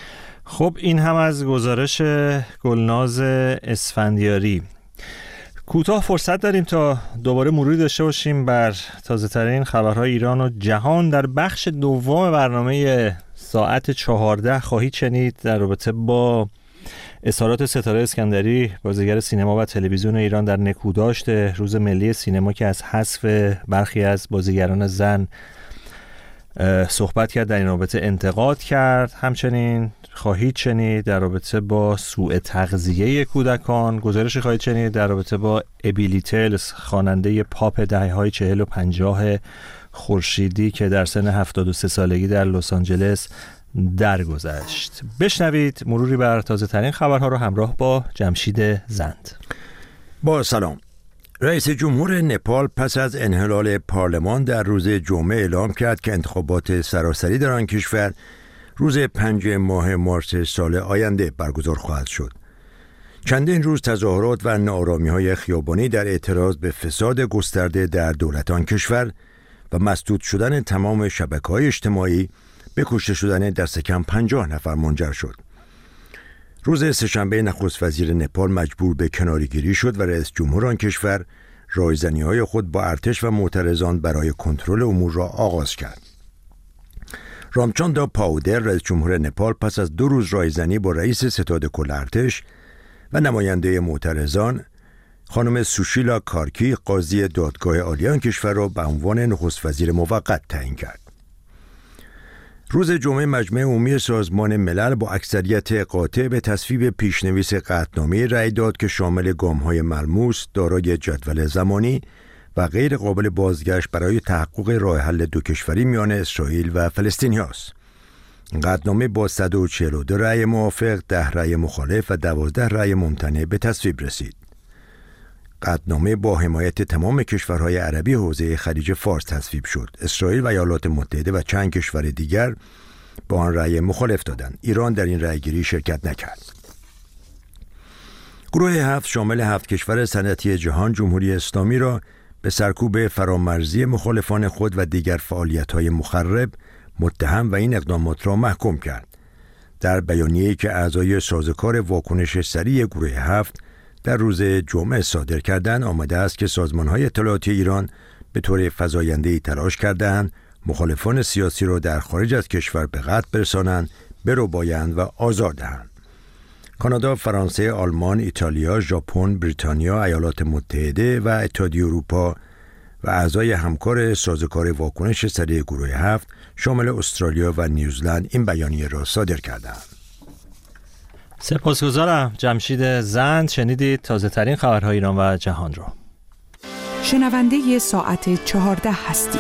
خب این هم از گزارش گلناز اسفندیاری. کوتاه فرصت داریم تا دوباره مروری داشته باشیم بر تازه ترین خبرهای ایران و جهان. در بخش دوم برنامه ساعت چهارده خواهید شنید در رابطه با اظهارات ستاره اسکندری، بازیگر سینما و تلویزیون ایران، در نکوداشت روز ملی سینما که از حذف برخی از بازیگران زن صحبت کرد، در این رابطه انتقاد کرد. همچنین خواهید شنید در رابطه با سوء تغذیه کودکان، گزارشی خواهید شنید در رابطه با ابیلی تیلز، خواننده پاپ دهه‌های چهل و پنجاه خورشیدی که در سن هفتاد و سه سالگی در لس آنجلس درگذشت. بشنوید مروری بر تازه ترین خبرها رو همراه با جمشید زند. با سلام. رئیس جمهور نپال پس از انحلال پارلمان در روز جمعه اعلام کرد که انتخابات سراسری در آن کشور روز پنج ماه مارس سال آینده برگزار خواهد شد. چندین روز تظاهرات و ناآرامی‌های خیابانی در اعتراض به فساد گسترده در دولت آن کشور و مسدود شدن تمام شبکه‌های اجتماعی به کشته شدن دست کم پنجاه نفر منجر شد. روز سه‌شنبه نخست وزیر نپال مجبور به کناره‌گیری شد و رئیس جمهور آن کشور رایزنی‌های خود با ارتش و معترضان برای کنترل امور را آغاز کرد. رامچاندا پاودر، رئیس جمهور نپال، پس از دو روز رایزنی با رئیس ستاد کل ارتش و نماینده معترضان خانم سوشیلا کارکی، قاضی دادگاه عالی آن کشور را به عنوان نخست وزیر موقت تعیین کرد. روز جمعه مجمع عمومی سازمان ملل با اکثریت قاطع به تصویب پیشنویس قطعنامه رأی داد که شامل گام‌های ملموس، دارای جدول زمانی و غیر قابل بازگشت برای تحقق راه حل دو کشوری میان اسرائیل و فلسطینی است. قطعنامه با صد و چهل و دو رأی موافق، ده رأی مخالف و دوازده رأی ممتنع به تصویب رسید. قطعنامه با حمایت تمام کشورهای عربی حوزه خلیج فارس تصویب شد. اسرائیل و ایالات متحده و چند کشور دیگر با آن رأی مخالف دادند. ایران در این رأیگیری شرکت نکرد. گروه هفت شامل هفت کشور صنعتی جهان جمهوری اسلامی را به سرکوب فرامرزی مخالفان خود و دیگر فعالیت‌های مخرب متهم و این اقدامات را محکوم کرد. در بیانیه‌ای که اعضای سازوکار واکنش سریع گروه هفت در روز جمعه صادر کردند آمده است که سازمان‌های اطلاعاتی ایران به طور فزاینده‌ای تلاش کردند مخالفان سیاسی را در خارج از کشور به قتل برسانند، بربایند و آزار دهند. کانادا، فرانسه، آلمان، ایتالیا، ژاپن، بریتانیا، ایالات متحده و اتحادیه اروپا و اعضای همکار سازوکار واکنش سریع گروه هفت شامل استرالیا و نیوزلند این بیانیه را صادر کردند. سپاسگزارم جمشید زند. شنیدید تازه ترین خبرهای ایران و جهان را. شنونده ساعت چهارده هستید.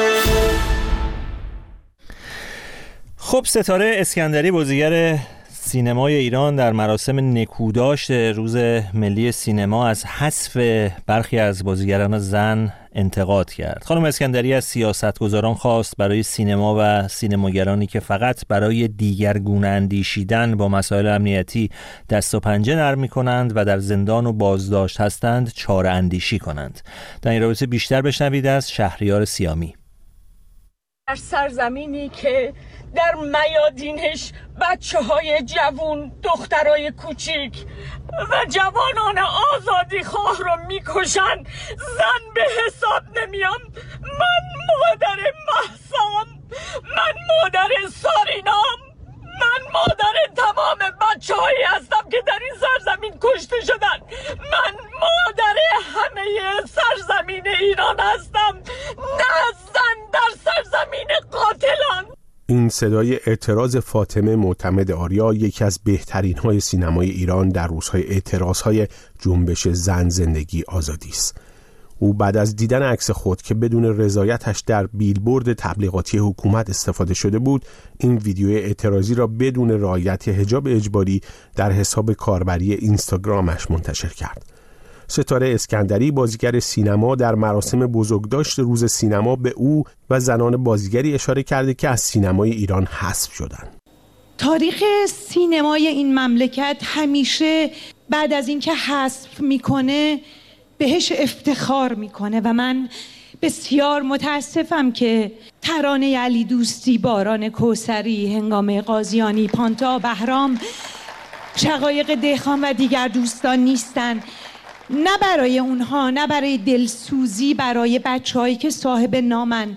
خب، ستاره اسکندری، بازیگر سینمای ایران، در مراسم نکوداشت روز ملی سینما از حذف برخی از بازیگران زن انتقاد کرد. خانم اسکندری از سیاستگزاران خواست برای سینما و سینماگرانی که فقط برای دیگرگونه اندیشیدن با مسائل امنیتی دست و پنجه نرم می‌کنند و در زندان و بازداشت هستند چاره اندیشی کنند. در این رابطه بیشتر بشنوید از شهریار سیامی. در سرزمینی که در میادینش بچه های جوون، دخترای کوچیک و جوانان آزادی خواه رو میکشن، زن به حساب نمیام. من مادر مهسام، من مادر سارینام، من مادر تمام بچه هایی هستم که در این سرزمین کشته شدن. من مادر همه سرزمین ایران هستم، نه زن در سرزمین قاتلان. این صدای اعتراض فاطمه معتمد آریا، یکی از بهترین های سینمای ایران در روزهای اعتراض های جنبش زن زندگی آزادی است. او بعد از دیدن عکس خود که بدون رضایتش در بیلبورد تبلیغاتی حکومت استفاده شده بود، این ویدیو اعتراضی را بدون رعایت حجاب اجباری در حساب کاربری اینستاگرامش منتشر کرد. ستاره اسکندری، بازیگر سینما، در مراسم بزرگداشت روز سینما به او و زنان بازیگری اشاره کرده که از سینمای ایران حذف شدند. تاریخ سینمای این مملکت همیشه بعد از اینکه حذف میکنه بهش افتخار میکنه و من بسیار متاسفم که ترانه علی دوستی، باران کوثری، هنگام قاضیانی، پانتا، بهرام، شقایق دهخان و دیگر دوستان نیستن نه برای اونها، نه برای دلسوزی برای بچه‌هایی که صاحب نامن.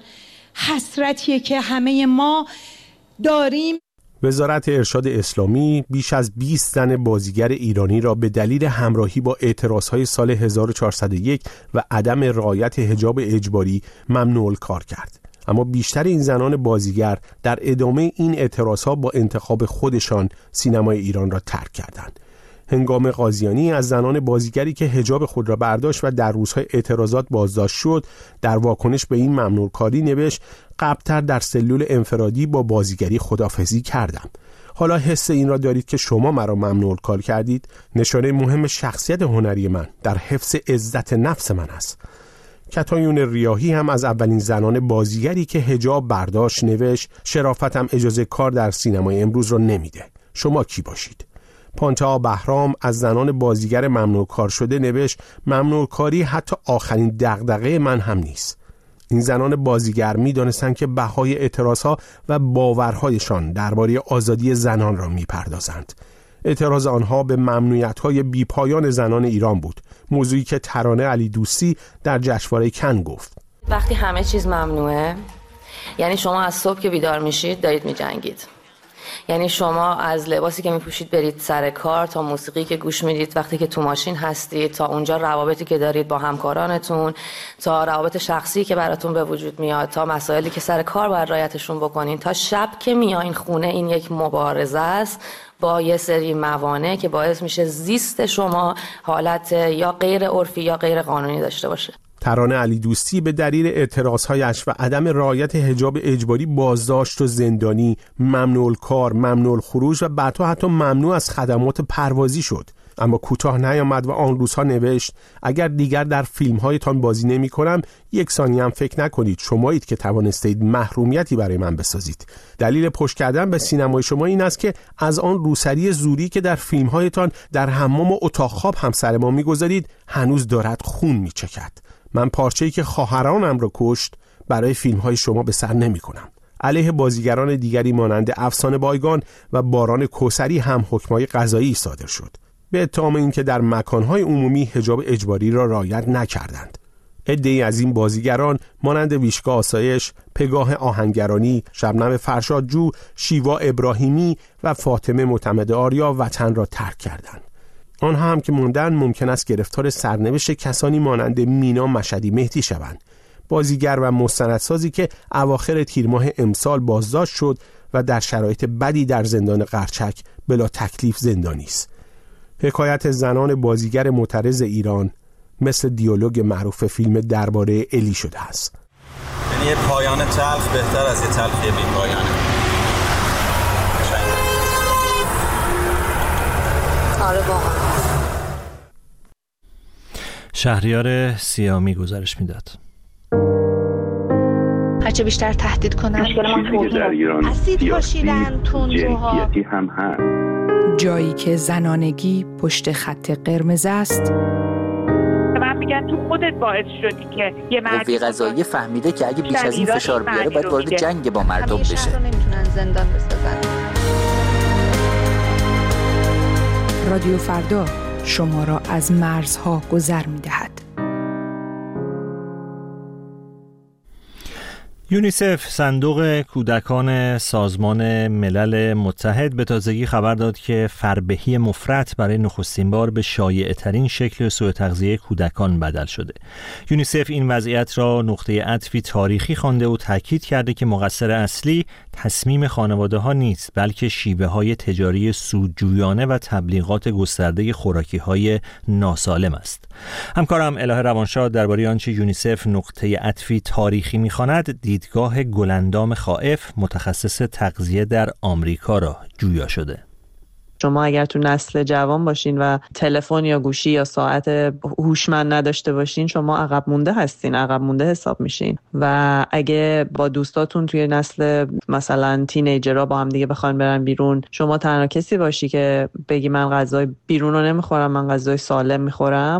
حسرتیه که همه ما داریم. وزارت ارشاد اسلامی بیش از بیست زن بازیگر ایرانی را به دلیل همراهی با اعتراضهای سال هزار و چهارصد و یک و عدم رعایت حجاب اجباری ممنوع الکار کرد. اما بیشتر این زنان بازیگر در ادامه این اعتراضها با انتخاب خودشان سینمای ایران را ترک کردند. هنگام قاضیانی از زنان بازیگری که حجاب خود را برداشت و در روزهای اعتراضات بازداشت شد، در واکنش به این ممنوع کاری نوشت: قبلتر در سلول انفرادی با بازیگری خداحافظی کردم. حالا حس این را دارید که شما مرا ممنوع کار کردید؟ نشانه مهم شخصیت هنری من در حفظ عزت نفس من است. کتایون ریاحی هم از اولین زنان بازیگری که حجاب برداشت نوشت: شرافتم اجازه کار در سینمای امروز را نمیده. شما کی باشید؟ پانتا بهرام از زنان بازیگر ممنوع کار شده نوشت: ممنوع کاری حتی آخرین دغدغه من هم نیست. این زنان بازیگر می دانستن که بهای اعتراضها و باورهایشان درباره آزادی زنان را می پردازند. اعتراض آنها به ممنوعیت‌های بیپایان زنان ایران بود، موضوعی که ترانه علی دوستی در جشنواره کن گفت. وقتی همه چیز ممنوعه، یعنی شما از صبح که بیدار میشید دارید می‌جنگید. یعنی شما از لباسی که میپوشید برید سر کار، تا موسیقی که گوش میدید وقتی که تو ماشین هستید، تا اونجا روابطی که دارید با همکارانتون، تا روابط شخصی که براتون به وجود میاد، تا مسائلی که سر کار باید رعایتشون بکنین، تا شب که میایین خونه، این یک مبارزه است با یه سری موانع که باعث میشه زیست شما حالت یا غیر عرفی یا غیر قانونی داشته باشه. ترانه علی دوستی به دلیل اعتراضهایش و عدم رعایت حجاب اجباری بازداشت و زندانی، ممنوع کار، ممنوع خروج و بعدها حتی ممنوع از خدمات پروازی شد. اما کوتاه نیامد و آن روزها نوشت: اگر دیگر در فیلم‌هایتان بازی نمی‌کنم، یک ثانیه هم فکر نکنید شمایید که توانستید محرومیتی برای من بسازید. دلیل پشت کردن به سینمای شما این است که از آن روسری زوری که در فیلم‌هایتان در حمام و اتاق خواب هم سر ما می‌گذارید هنوز دارد خون می‌چکد. من پارچه‌ای که خواهرانم را کشت برای فیلم‌های شما به سر نمی‌کنم. علیه بازیگران دیگری مانند افسانه بایگان و باران کوثری هم حکم‌های قضایی صادر شد به اتهام اینکه در مکان‌های عمومی حجاب اجباری را رعایت نکردند. عده‌ای از این بازیگران مانند ویشکا آسایش، پگاه آهنگرانی، شبنم فرشادجو، شیوا ابراهیمی و فاطمه معتمد آریا وطن را ترک کردند. آنها هم که موندن ممکن است گرفتار سرنوشت کسانی مانند مینا مشهدی مهدی شوند، بازیگر و مستندسازی که اواخر تیر ماه امسال بازداشت شد و در شرایط بدی در زندان قرچک بلا تکلیف زندانی است. حکایت زنان بازیگر معترض ایران مثل دیالوگ معروف فیلم درباره الی شده است. یعنی یه پایان تلخ بهتر از یه تلخی بی پایانه. آره واقعا. شهریار سیامی گزارش میداد. هرچه بیشتر تهدید کنن در ایران اسید پاشیدن تندروها هم هست. جایی که زنانگی پشت خط قرمز است. من میگن تو خودت باعث شدی که یه مرد قوه قضاییه فهمیده که اگه بیش از این فشار بیاره باید وارد جنگ با مردم بشه. همیشه نمیتونن زندان بسازن. رادیو فردا شما را از مرزها گذر می‌دهد. یونیسف صندوق کودکان سازمان ملل متحد به تازگی خبر داد که فربهی مفرط برای نخستین بار به شایع‌ترین شکل سوء تغذیه کودکان بدل شده. یونیسف این وضعیت را نقطه عطفی تاریخی خوانده و تاکید کرده که مقصر اصلی تصمیم خانواده‌ها نیست، بلکه شیوه‌های تجاری سودجویانه و تبلیغات گسترده خوراکی‌های ناسالم است. همکارم الهه روانشاد درباره آنچه یونیسف نقطه عطفی تاریخی می‌خواند، دیدگاه گلندام خائف متخصص تغذیه در آمریکا را جویا شده. شما اگر تو نسل جوان باشین و تلفن یا گوشی یا ساعت هوشمند نداشته باشین، شما عقب مونده هستین، عقب مونده حساب میشین. و اگه با دوستاتون توی نسل مثلا تینیجرها با هم دیگه بخوان برن بیرون، شما تنها کسی باشی که بگی من غذای بیرون رو نمیخورم، من غذای سالم میخورم، خب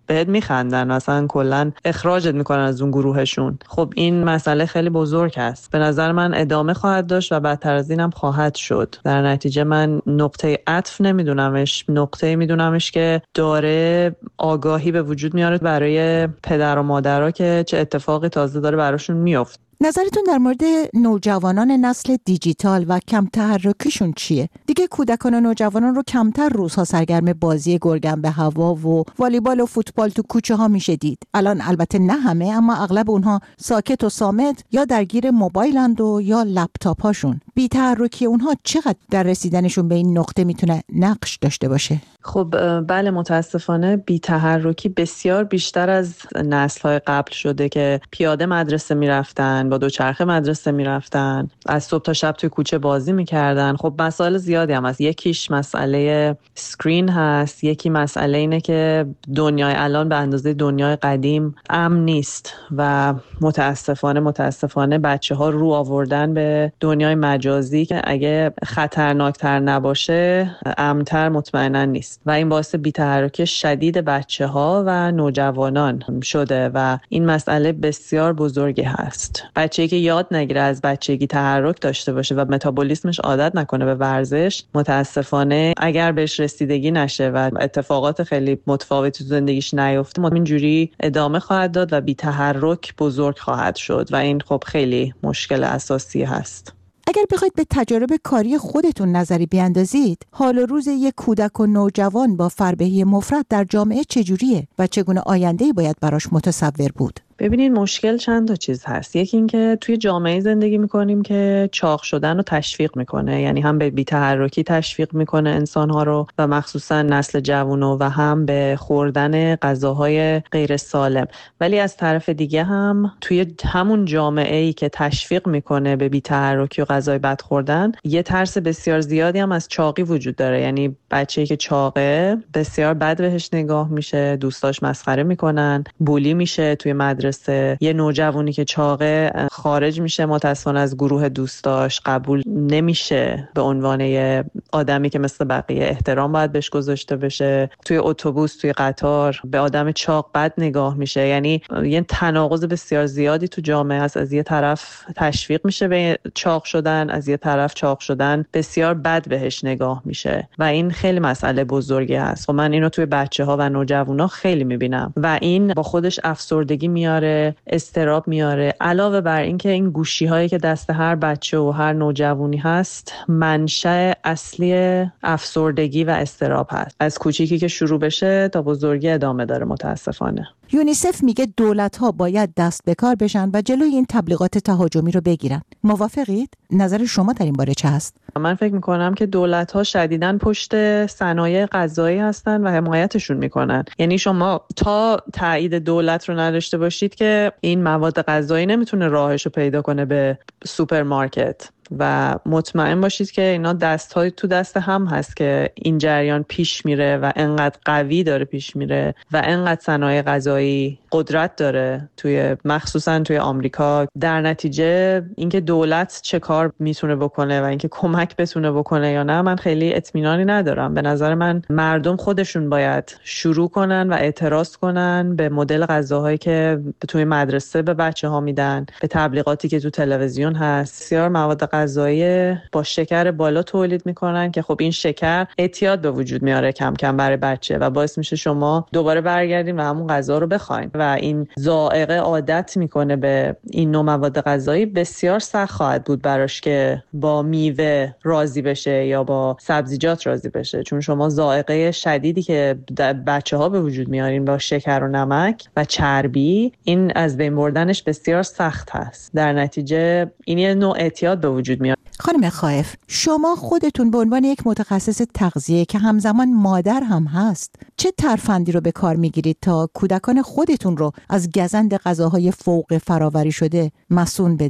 بهت میخندن، مثلا کلا اخراجت میکنن از اون گروهشون. خب این مسئله خیلی بزرگ است. به نظر من ادامه خواهد داشت و بدتر از اینم خواهد شد. در نتیجه من نقطه عطف نمیدونمش، نقطه میدونمش که داره آگاهی به وجود میاره برای پدر و مادرها که چه اتفاقی تازه داره براشون میفته. نظرتون در مورد نوجوانان نسل دیجیتال و کم تحرکیشون چیه؟ دیگه کودکان و نوجوانان رو کمتر روزها سرگرم بازی گرگن به هوا و والیبال و فوتبال تو کوچه ها میشه دید. الان البته نه همه، اما اغلب اونها ساکت و صامت یا درگیر موبایلند و یا لپتاپ هاشون. بی تحرکی اونها چقدر در رسیدنشون به این نقطه میتونه نقش داشته باشه؟ خب بله، متاسفانه بی تحرکی بسیار بیشتر از نسل‌های قبل شده که پیاده مدرسه میرفتن، با دوچرخه مدرسه میرفتن، از صبح تا شب توی کوچه بازی میکردن. خب مسائل زیادی هم هست. یکیش مسئله سکرین هست، یکی مسئله اینه که دنیای الان به اندازه دنیای قدیم امن نیست و متاسفانه متاسفانه بچه‌ها رو آوردن به دنیای مجازی که اگه خطرناکتر نباشه امن‌تر مطمئنا نیست و این باعث بی‌تحرکی شدید بچه‌ها و نوجوانان شده و این مسئله بسیار بزرگی هست. بچه‌ای که یاد نگیره از بچگی تحرک داشته باشه و متابولیسمش عادت نکنه به ورزش، متاسفانه اگر بهش رسیدگی نشه و اتفاقات خیلی متفاوتی تو زندگیش نیفته، اینجوری ادامه خواهد داد و بی‌تحرک بزرگ خواهد شد و این خب خیلی مشکل اساسی هست. اگر بخواید به تجارب کاری خودتون نظری بیاندازید، حال و روز یک کودک و نوجوان با فربهی مفرد در جامعه چجوریه و چگونه آینده‌ای باید براش متصور بود؟ ببینید مشکل چند تا چیز هست. یکی این که توی جامعه زندگی میکنیم که چاق شدن رو تشویق میکنه، یعنی هم به بی‌تحرکی تشویق میکنه انسانها رو و مخصوصا نسل جوانو و هم به خوردن غذاهای غیر سالم. ولی از طرف دیگه هم توی همون جامعه‌ای که تشویق میکنه به بی‌تحرکی و غذای بد خوردن، یه ترس بسیار زیادی هم از چاقی وجود داره. یعنی بچه‌ای که چاقه بسیار بد بهش نگاه میشه، دوستاش مسخره میکنن، بولی میشه توی مدرسه. یه نوجوانی که چاقه خارج میشه متأسفانه از گروه دوستاش، قبول نمیشه به عنوان یه آدمی که مثل بقیه احترام باید بهش گذاشته بشه. توی اتوبوس، توی قطار به آدم چاق بد نگاه میشه. یعنی یه تناقض بسیار زیادی تو جامعه هست. از یه طرف تشویق میشه به چاق شدن، از یه طرف چاق شدن بسیار بد بهش نگاه میشه و این خیلی مسئله بزرگی هست. و من اینو توی بچه‌ها و نوجوانا خیلی میبینم و این با خودش افسردگی میاره، استراب میاره. علاوه بر این که این گوشی هایی که دست هر بچه و هر نوجوانی هست منشأ اصلی افسردگی و استراب هست. از کوچیکی که شروع بشه تا بزرگی ادامه داره متاسفانه. یونیسف میگه دولت‌ها باید دست به کار بشن و جلوی این تبلیغات تهاجمی رو بگیرن. موافقید؟ نظر شما در این باره چه هست؟ من فکر میکنم که دولت‌ها شدیداً پشت صنایع غذایی هستن و حمایتشون میکنن. یعنی شما تا تایید دولت رو نداشته باشید که این مواد غذایی نمیتونه راهش رو پیدا کنه به سوپرمارکت و مطمئن باشید که اینا دست‌های تو دست هم هست که این جریان پیش میره و انقدر قوی داره پیش میره و انقدر صنایع غذایی قدرت داره توی مخصوصا توی آمریکا. در نتیجه اینکه دولت چه کار میتونه بکنه و اینکه کمک بتونه بکنه یا نه، من خیلی اطمینانی ندارم. به نظر من مردم خودشون باید شروع کنن و اعتراض کنن به مدل غذاهایی که توی مدرسه به بچه‌ها میدن، به تبلیغاتی که تو تلویزیون هست. بسیار مواد غذایی با شکر بالا تولید میکنن که خب این شکر اعتیاد به وجود میاره کم کم برای بچه و باعث میشه شما دوباره برگردین و همون غذا رو بخواین و این ذائقه عادت میکنه به این نوع مواد غذایی. بسیار سخت خواهد بود براش که با میوه راضی بشه یا با سبزیجات راضی بشه، چون شما ذائقه شدیدی که بچه‌ها به وجود میارین با شکر و نمک و چربی، این از بین بردنش بسیار سخت هست. در نتیجه این یه نوع اعتیاد به وجود میاد. خانم خائف، شما خودتون به عنوان یک متخصص تغذیه که همزمان مادر هم هست، چه ترفندی رو به کار میگیرید تا کودکان خودتون رو از گزند غذاهای فوق فراوری شده مصون بدارید؟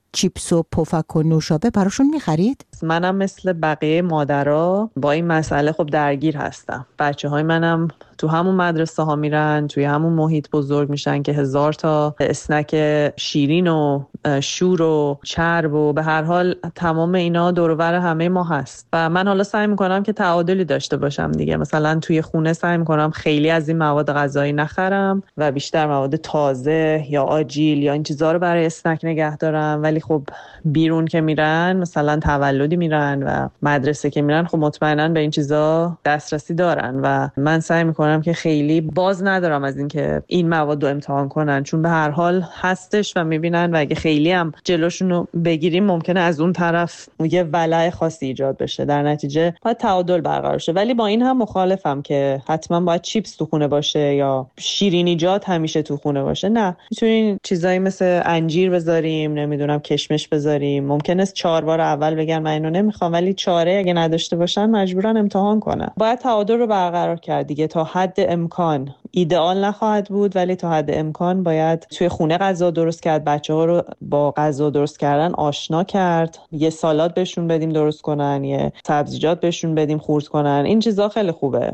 چیپس و پفک و نوشابه براشون میخرید؟ منم مثل بقیه مادرها با این مسئله خب درگیر هستم. بچه های منم تو همون مدرسه ها میرن، توی همون محیط بزرگ میشن که هزار تا اسنک شیرین و شور و چرب و به هر حال تمام اینا دور و بر همه ما هست و من حالا سعی میکنم که تعادلی داشته باشم دیگه. مثلا توی خونه سعی میکنم خیلی از این مواد غذایی نخرم و بیشتر مواد تازه یا آجیل یا این چیزا رو برای اسنک نگه دارم، ولی خب بیرون که میرن، مثلا تولدی میرن و مدرسه که میرن، خب مطمئنا به این چیزا دسترسی دارن و من سعی میکنم که خیلی باز ندارم از این که این مواد رو امتحان کنن، چون به هر حال هستش و میبینن و اگه خیلی هم جلوشون رو بگیریم ممکنه از اون طرف یه ولع خاصی ایجاد بشه. در نتیجه باید تعادل برقرار شه، ولی با این هم مخالفم که حتما باید چیپس تو خونه باشه یا شیرینیجات همیشه تو خونه باشه. نه، میتونین چیزایی مثل انجیر بذاریم، نمیدونم کشمش بذاریم. ممکنه چهار بار اول بگن من اینو نمیخوام، ولی چاره اگه نداشته باشن مجبورن امتحان کنن. باید تعادل رو برقرار کرد دیگه. تا حد امکان ایدئال نخواهد بود، ولی تا حد امکان باید توی خونه غذا درست کرد، بچه‌ها رو با غذا درست کردن آشنا کرد، یه سالاد بهشون بدیم درست کنن، یه سبزیجات بهشون بدیم خورد کنن. این چیزا خیلی خوبه.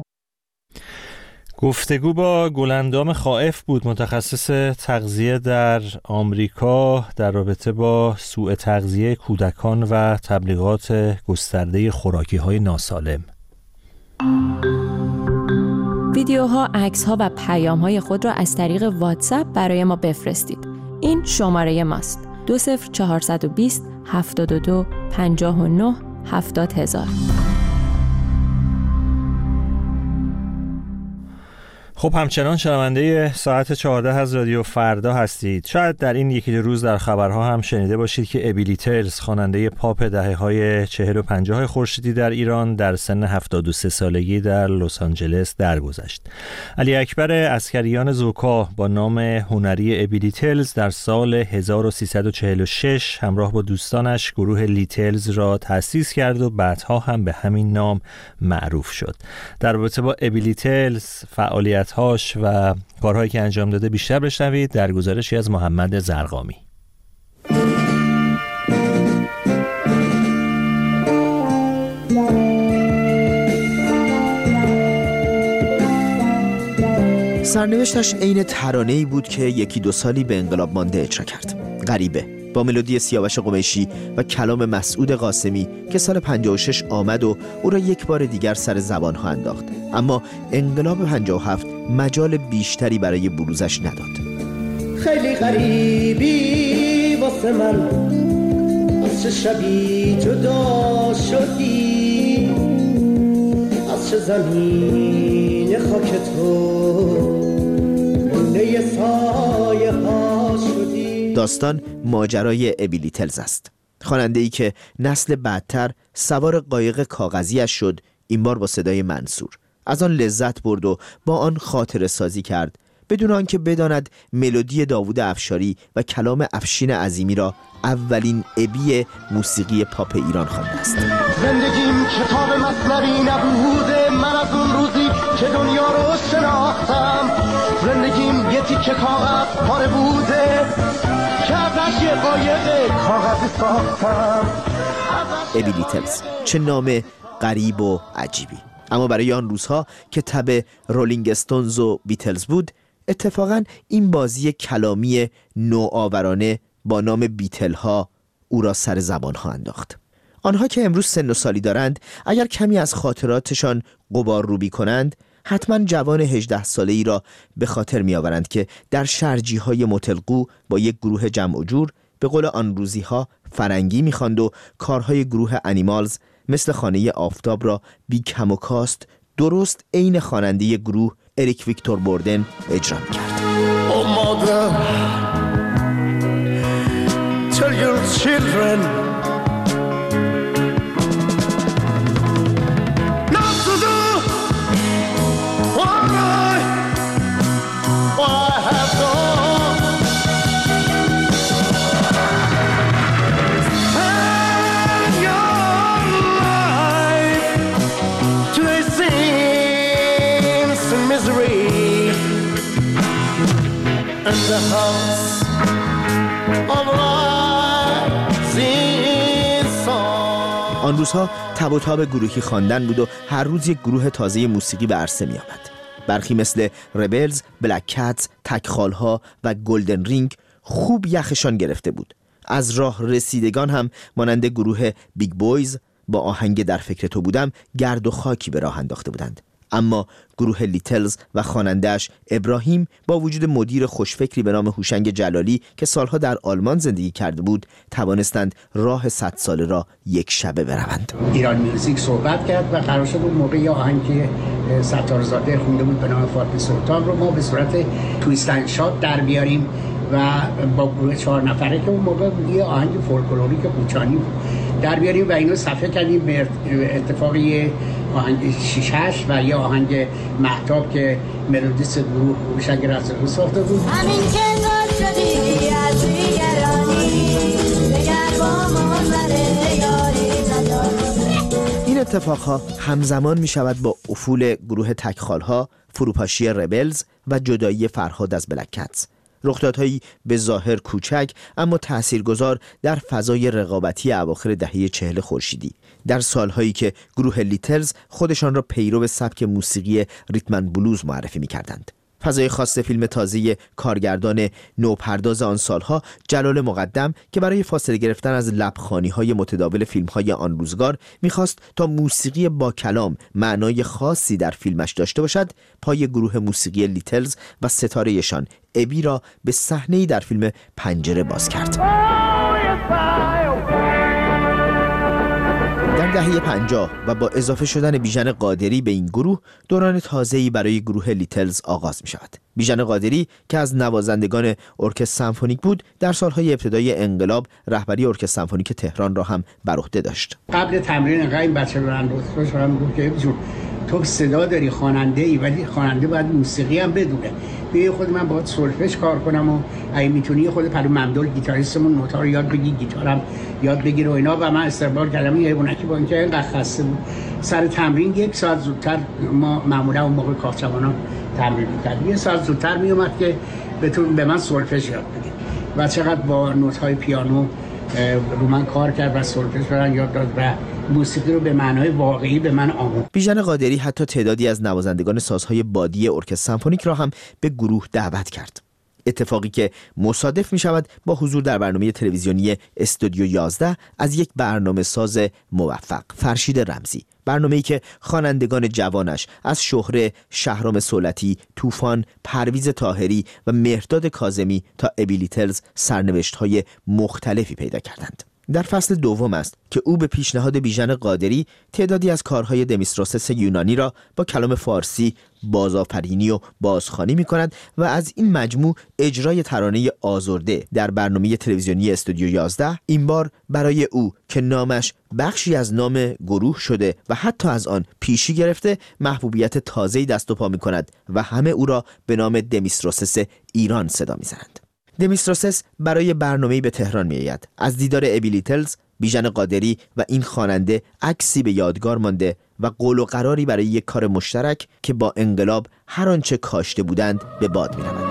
گفتگو با گلندام خائف بود، متخصص تغذیه در آمریکا، در رابطه با سوء تغذیه کودکان و تبلیغات گسترده خوراکی‌های ناسالم. ویدیوها، عکس‌ها و پیام‌های خود را از طریق واتساپ برای ما بفرستید. این شماره ماست: دو صفر چهارصد و بیست هفتاد و دو پنجاه و نه هفتاد هزار. خب همچنان شنونده ساعت چهارده از رادیو فردا هستید. شاید در این یکی دو روز در خبرها هم شنیده باشید که ابی لیتلز، خواننده پاپ دهه‌های چهل و پنجاه خورشیدی در ایران، در سن هفتاد و سه سالگی در لس آنجلس درگذشت. علی اکبر عسکریان زوکا با نام هنری ابی لیتلز در سال هزار و سیصد و چهل و شش همراه با دوستانش گروه لیتلز را تأسیس کرد و بعدها هم به همین نام معروف شد. در رابطه با ابی لیتلز، فعالیت هاش و کارهایی که انجام داده بیشتر بشنوید در گزارشی از محمد زرقامی. سرنوشتش عین ترانه‌ای بود که یکی دو سالی به انقلاب مانده اجرا کرد. غریبه، با ملودی سیاوش قمیشی و کلام مسعود قاسمی که سال پنجاه و شش آمد و او را یک بار دیگر سر زبانها انداخت، اما انقلاب پنجاه و هفت مجال بیشتری برای بروزش نداد. خیلی غریبی واسه من، از چه شبی جدا شدی، از چه زمین خاک تو مونه سایه ها شدی. داستان ماجرای ابی لیتلز است. خواننده‌ای که نسل بعدتر سوار قایق کاغذیش شد، این بار با صدای منصور از آن لذت برد و با آن خاطره سازی کرد، بدون آنکه بداند ملودی داوود افشاری و کلام افشین عظیمی را اولین ابی موسیقی پاپ ایران خوانده است. زندگیم کتاب مثنوی نبوده، من از اون روزی که دنیا رو شناختم، زندگیم یه تیکه کاغذ پاره بوده که ازش یه قایق کاغذی ساختم. ابی لیتلز، چه نام غریب و عجیبی. اما برای آن روزها که تبع رولینگ استونز و بیتلز بود، اتفاقاً این بازی کلامی نوآورانه با نام بیتل ها او را سر زبان ها انداخت. آنها که امروز سن و سالی دارند، اگر کمی از خاطراتشان غبار روبی کنند، حتما جوان هجده ساله ای را به خاطر می آورند که در شرجی های متلقو با یک گروه جمع و جور به قول آن روزی ها فرنگی می خواند و کارهای گروه انیمالز مثل خانه آفتاب را بی کم و کاست درست عین خواننده گروه اریک ویکتور بوردن اجرا کرد. Oh mother, tell your children not to do what I, what I have done. And your life today seems a misery. And the house of life آن روزها تب و تاب گروهی خواندن بود و هر روز یک گروه تازه موسیقی به عرصه می آمد. برخی مثل ربلز، بلک کتس، تکخالها و گلدن رینگ خوب یخشان گرفته بود. از راه رسیدگان هم مانند گروه بیگ بویز با آهنگ در فکر تو بودم گرد و خاکی به راه انداخته بودند. اما گروه لیتلز و خواننده‌اش ابراهیم با وجود مدیر خوشفکری به نام هوشنگ جلالی که سالها در آلمان زندگی کرده بود توانستند راه صد ساله را یک شبه بروند. ایران میوزیک صحبت کرد و قرار شد اون موقع یه آهنگ ستارزاده خونده بود به نام فاطمه سلطان رو ما به صورت تویست اند شات در بیاریم و با گروه چهار نفره که اون موقع یه آهنگ فولکلوریک قوچانی بود در بیاریم و اینو صفحه کردیم به اتفاق یه آهنگ شیشش و یه آهنگ مهتاب که ملودیست گروه هوشنگ رسولی ساخته بود. همین که شدی از دیگرانی دگر با این اتفاقها همزمان می شود با افول گروه تکخالها، فروپاشی ربلز و جدایی فرهاد از بلک کتس. رخدادهایی به ظاهر کوچک اما تاثیرگذار در فضای رقابتی اواخر دهه چهل خورشیدی، در سالهایی که گروه لیتلز خودشان را پیرو سبک موسیقی ریتمن بلوز معرفی می‌کردند. فضای خاص فیلم تازه کارگردان نوپرداز آن سالها جلال مقدم که برای فاصله گرفتن از لبخوانی‌های متداول فیلم‌های آن روزگار می‌خواست تا موسیقی با کلام معنای خاصی در فیلمش داشته باشد، پای گروه موسیقی لیتلز و ستاره‌شان ابی را به صحنه‌ای در فیلم پنجره باز کرد. در دهه پنجاه و با اضافه شدن بیژن قادری به این گروه دوران تازه‌ای برای گروه لیتلز آغاز می شود. بیژن قادری که از نوازندگان ارکستر سمفونیک بود در سالهای ابتدای انقلاب رهبری ارکستر سمفونیک تهران را هم بر عهده داشت. قبل تمرین انقدر این بچه رو انداختش رو هم گفت که جون تو صدا داری خواننده ای ولی خواننده باید موسیقی هم بدونه. بیا خود من باید سولفژ کار کنم و اگه میتونی خود پرو ممدل گیتاریستمون نوتا رو یاد بگی، گیتارم یاد بگیر و اینا. و من استقبال کردم این حیوانکی با اینکه اینقدر خسته بود سر تمرین یک ساعت زودتر، ما معمولا اون موقع کارچوانان تمرین می‌کردیم، یه ساعت زودتر میومد که بتون به من سولفژ یاد بگیر و چقدر با نوت‌های پیانو رو من کار کرد و سولفژ برن یاد داد و موسیقی رو به معنای واقعی به من آموخت. بیژن قادری حتی تعدادی از نوازندگان سازهای بادی ارکستر سمفونیک را هم به گروه دعوت کرد. اتفاقی که مصادف می شود با حضور در برنامه تلویزیونی استودیو یازده از یک برنامه ساز موفق، فرشید رمزی، برنامه‌ای که خوانندگان جوانش از شهره، شهرام سولتی، طوفان، پرویز طاهری و مهرداد کاظمی تا ابی لیتلز سرنوشت‌های مختلفی پیدا کردند. در فصل دوم است که او به پیشنهاد بیژن قادری تعدادی از کارهای دمیستروسس یونانی را با کلام فارسی بازآفرینی و بازخوانی می‌کند و از این مجموع اجرای ترانه آزرده در برنامه تلویزیونی استودیو یازده این بار برای او که نامش بخشی از نام گروه شده و حتی از آن پیشی گرفته محبوبیت تازه‌ای دست و پا می‌کند و همه او را به نام دمیستروسس ایران صدا می‌زنند. دمیستروسس برای برنامه‌ای به تهران می‌آید. از دیدار ابی لیتلز، بیژن قادری و این خواننده عکسی به یادگار مانده و قول و قراری برای یک کار مشترک که با انقلاب هر آنچه کاشته بودند به باد می‌رود.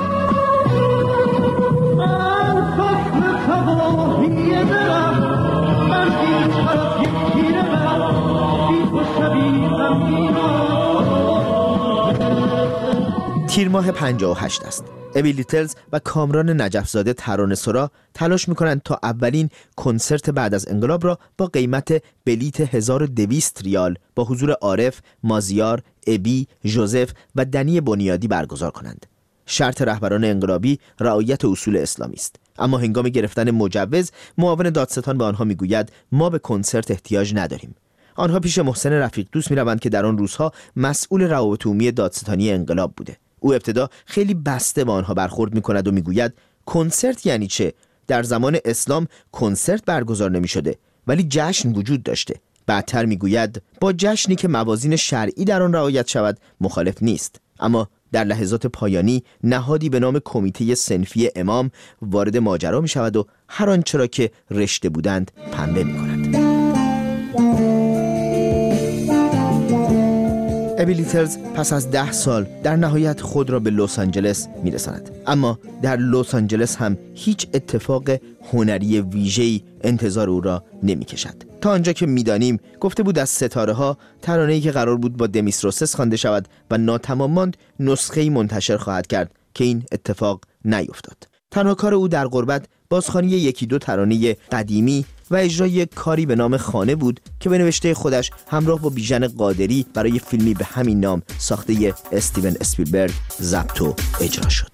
تیر ماه پنجاه و هشت است. ابی لیتلز و کامران نجفزاده ترانه‌سرا تلاش می‌کنند تا اولین کنسرت بعد از انقلاب را با قیمت بلیت هزار و دویست ریال با حضور عارف، مازیار، ابی، جوزف و دنی بنیادی برگزار کنند. شرط رهبران انقلابی رعایت اصول اسلامی است. اما هنگام گرفتن مجوز، معاون دادستان به آنها می‌گوید ما به کنسرت احتیاج نداریم. آنها پیش محسن رفیق دوست می‌روند که در آن روزها مسئول روابط عمومی دادستانی انقلاب بوده. او ابتدا خیلی بسته با آنها برخورد می‌کند و می‌گوید کنسرت یعنی چه؟ در زمان اسلام کنسرت برگزار نمی‌شده ولی جشن وجود داشته. بعدتر می‌گوید با جشنی که موازین شرعی در آن رعایت شود مخالف نیست. اما در لحظات پایانی نهادی به نام کمیته صنفی امام وارد ماجرا می‌شود و هر آنچه را که رشته بودند پنبه می‌کند. ابی لیتلز پس از ده سال در نهایت خود را به لس آنجلس میرساند، اما در لس آنجلس هم هیچ اتفاق هنری ویژه‌ای انتظار او را نمی‌کشد. تا آنجا که می‌دانیم گفته بود از ستاره‌ها ترانه‌ای که قرار بود با دمیس روسس خوانده شود و ناتمام ماند نسخه‌ای منتشر خواهد کرد که این اتفاق نیفتاد. تنها کار او در غربت بازخوانی یکی دو ترانه قدیمی و اجرای کاری به نام خانه بود که به نوشته خودش همراه با بیژن قادری برای فیلمی به همین نام ساخته استیون اسپیلبرگ ضبط و اجرا شد.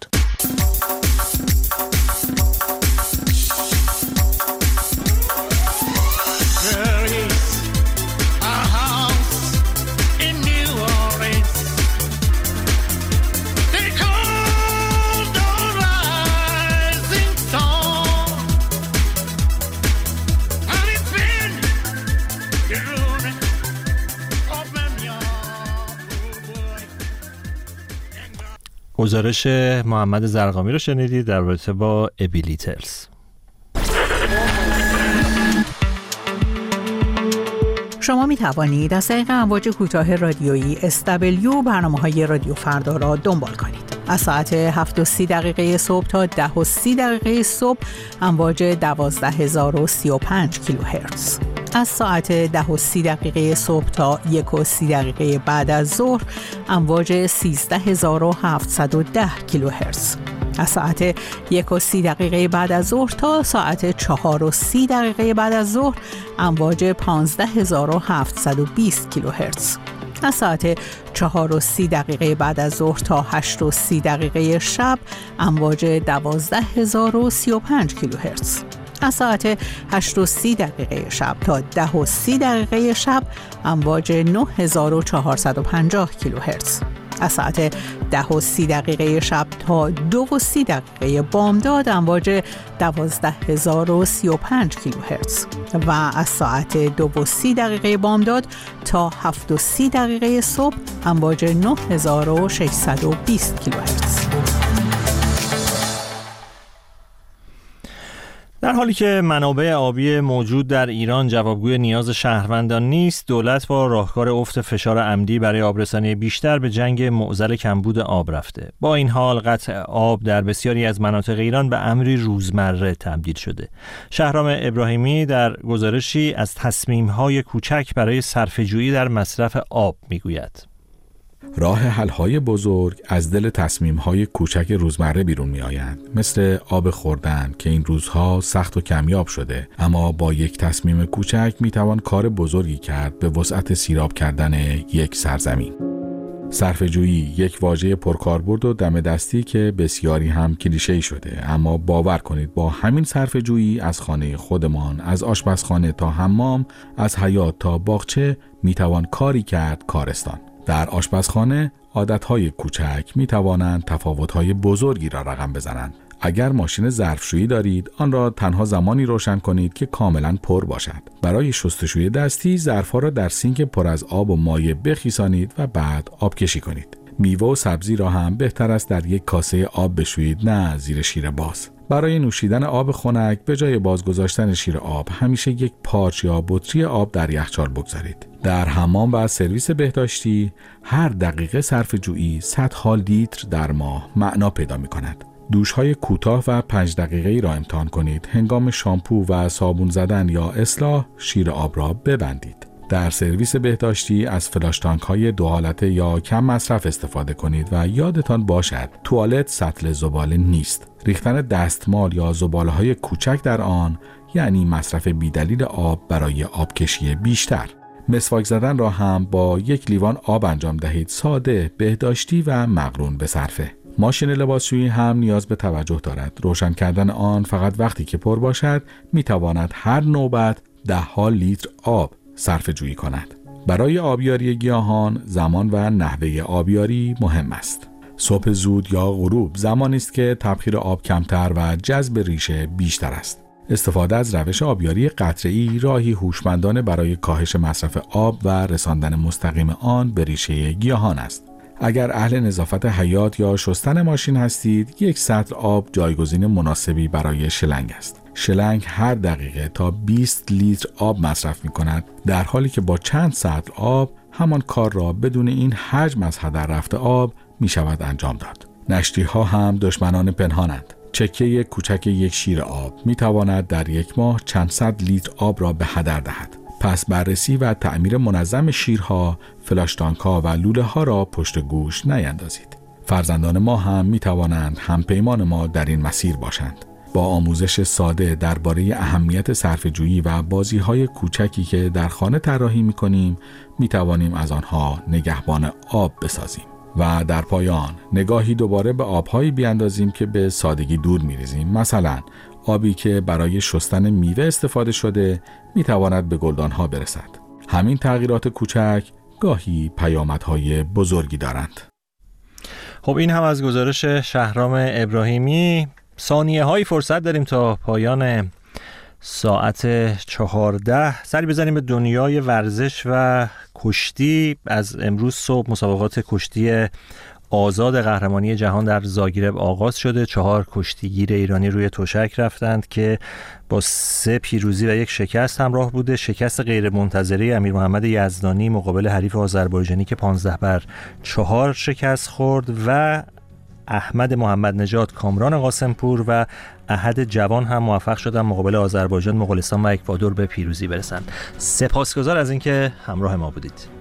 گزارش محمد زرقامی رو شنیدید در رابطه با ابی لیتلز. شما می توانید از طریق امواج کوتاه رادیویی اس دبلیو برنامه‌های رادیو فردا را دنبال کنید. از ساعت هفت و سی دقیقه صبح تا ده و سی دقیقه صبح امواج دوازده هزار و سی و پنج کیلوهرتز. از ساعت ده و سی دقیقه صبح تا یک و سی دقیقه بعد از ظهر امواج سیزده هزار و هفتصد و ده کیلوهرتز. از ساعت یک و سی دقیقه بعد از ظهر تا ساعت چهار و سی دقیقه بعد از ظهر امواج پانزده هزار و هفتصد و بیست کیلوهرتز. از ساعت چهار و سی دقیقه بعد از ظهر تا هشت و سی دقیقه شب امواج دوازده هزار و سی و پنج کیلوهرتز. از ساعت هشت و سی دقیقه شب تا ده و سی دقیقه شب امواج نه هزار و چهارصد و پنجاه کیلوهرتز. از ساعت ده و سی دقیقه شب تا دو و سی دقیقه بامداد امواج دوازده هزار و سی و پنج کیلوهرتز و از ساعت دو و سی دقیقه بامداد تا هفت و سی دقیقه صبح امواج نه هزار و ششصد و بیست کیلوهرتز. در حالی که منابع آبی موجود در ایران جوابگوی نیاز شهروندان نیست، دولت با راهکار افت فشار عمدی برای آبرسانی بیشتر به جنگ معضل کمبود آب رفته. با این حال قطع آب در بسیاری از مناطق ایران به امری روزمره تبدیل شده. شهرام ابراهیمی در گزارشی از تصمیم‌های کوچک برای صرفه‌جویی در مصرف آب می‌گوید. راه حل‌های بزرگ از دل تصمیم‌های کوچک روزمره بیرون می‌آیند، مثل آب خوردن که این روزها سخت و کمیاب شده، اما با یک تصمیم کوچک می‌توان کار بزرگی کرد به وسعت سیراب کردن یک سرزمین. صرفه‌جویی یک واژه پرکاربرد و دم دستی که بسیاری هم کلیشه‌ای شده، اما باور کنید با همین صرفه‌جویی از خانه خودمان، از آشپزخانه تا حمام، از حیاط تا باغچه می‌توان کاری کرد کارستان. در آشپزخانه عادتهای کوچک می توانند تفاوتهای بزرگی را رقم بزنند. اگر ماشین ظرفشویی دارید، آن را تنها زمانی روشن کنید که کاملا پر باشد. برای شستشوی دستی، ظرفها را در سینک پر از آب و مایع بخیسانید و بعد آبکشی کنید. میوه و سبزی را هم بهتر است در یک کاسه آب بشویید، نه زیر شیر باز. برای نوشیدن آب خنک به جای بازگذاشتن شیر آب همیشه یک پارچ یا بطری آب در یخچال بگذارید. در حمام و سرویس بهداشتی هر دقیقه صرفه‌جویی صدها لیتر در ماه معنا پیدا می کند. دوش‌های کوتاه و پنج دقیقه‌ای را امتحان کنید. هنگام شامپو و صابون زدن یا اصلاح شیر آب را ببندید. در سرویس بهداشتی از فلاش تانک‌های دو حالته یا کم مصرف استفاده کنید و یادتان باشد توالت سطل زباله نیست. ریختن دستمال یا زباله‌های کوچک در آن یعنی مصرف بی‌دلیل آب برای آبکشی بیشتر. مسواک زدن را هم با یک لیوان آب انجام دهید، ساده، بهداشتی و مقرون به صرفه. ماشین لباسشویی هم نیاز به توجه دارد. روشن کردن آن فقط وقتی که پر باشد می‌تواند هر نوبت ده ها لیتر آب صرفه جویی کند. برای آبیاری گیاهان زمان و نحوه آبیاری مهم است. صبح زود یا غروب زمانی است که تبخیر آب کمتر و جذب ریشه بیشتر است. استفاده از روش آبیاری قطره‌ای راهی هوشمندانه برای کاهش مصرف آب و رساندن مستقیم آن به ریشه گیاهان است. اگر اهل نظافت حیاط یا شستن ماشین هستید، یک سطل آب جایگزین مناسبی برای شلنگ است. شلنگ هر دقیقه تا بیست لیتر آب مصرف می کند، در حالی که با چند سطل آب همان کار را بدون این حجم از هدر رفته آب می شود انجام داد. نشتی ها هم دشمنان پنهانند. چکه کوچک یک شیر آب می تواند در یک ماه چند صد لیتر آب را به هدر دهد. پس بررسی و تعمیر منظم شیرها، فلاشتانک‌ها و لوله ها را پشت گوش نیندازید. فرزندان ما هم می توانند همپیمان ما در این مسیر باشند. با آموزش ساده درباره اهمیت صرفه‌جویی و بازی‌های کوچکی که در خانه طراحی می‌کنیم، می‌توانیم از آنها نگهبان آب بسازیم. و در پایان نگاهی دوباره به آب‌هایی بیاندازیم که به سادگی دور می‌ریزیم. مثلا آبی که برای شستن میوه استفاده شده می‌تواند به گلدان‌ها برسد. همین تغییرات کوچک گاهی پیامدهای بزرگی دارند. خب این هم از گزارش شهرام ابراهیمی. ثانیه هایی فرصت داریم تا پایان ساعت چهارده. سری بزنیم به دنیای ورزش و کشتی. از امروز صبح مسابقات کشتی آزاد قهرمانی جهان در زاگرب آغاز شده. چهار کشتیگیر ایرانی روی تشک رفتند که با سه پیروزی و یک شکست همراه بوده. شکست غیر منتظره امیر محمد یزدانی مقابل حریف آذربایجانی که پانزده بر چهار شکست خورد و احمد محمد نژاد کامران قاسمپور و احد جوان هم موفق شدن مقابل آذربایجان، مغولستان و اکوادور به پیروزی برسند. سپاسگزار از اینکه همراه ما بودید.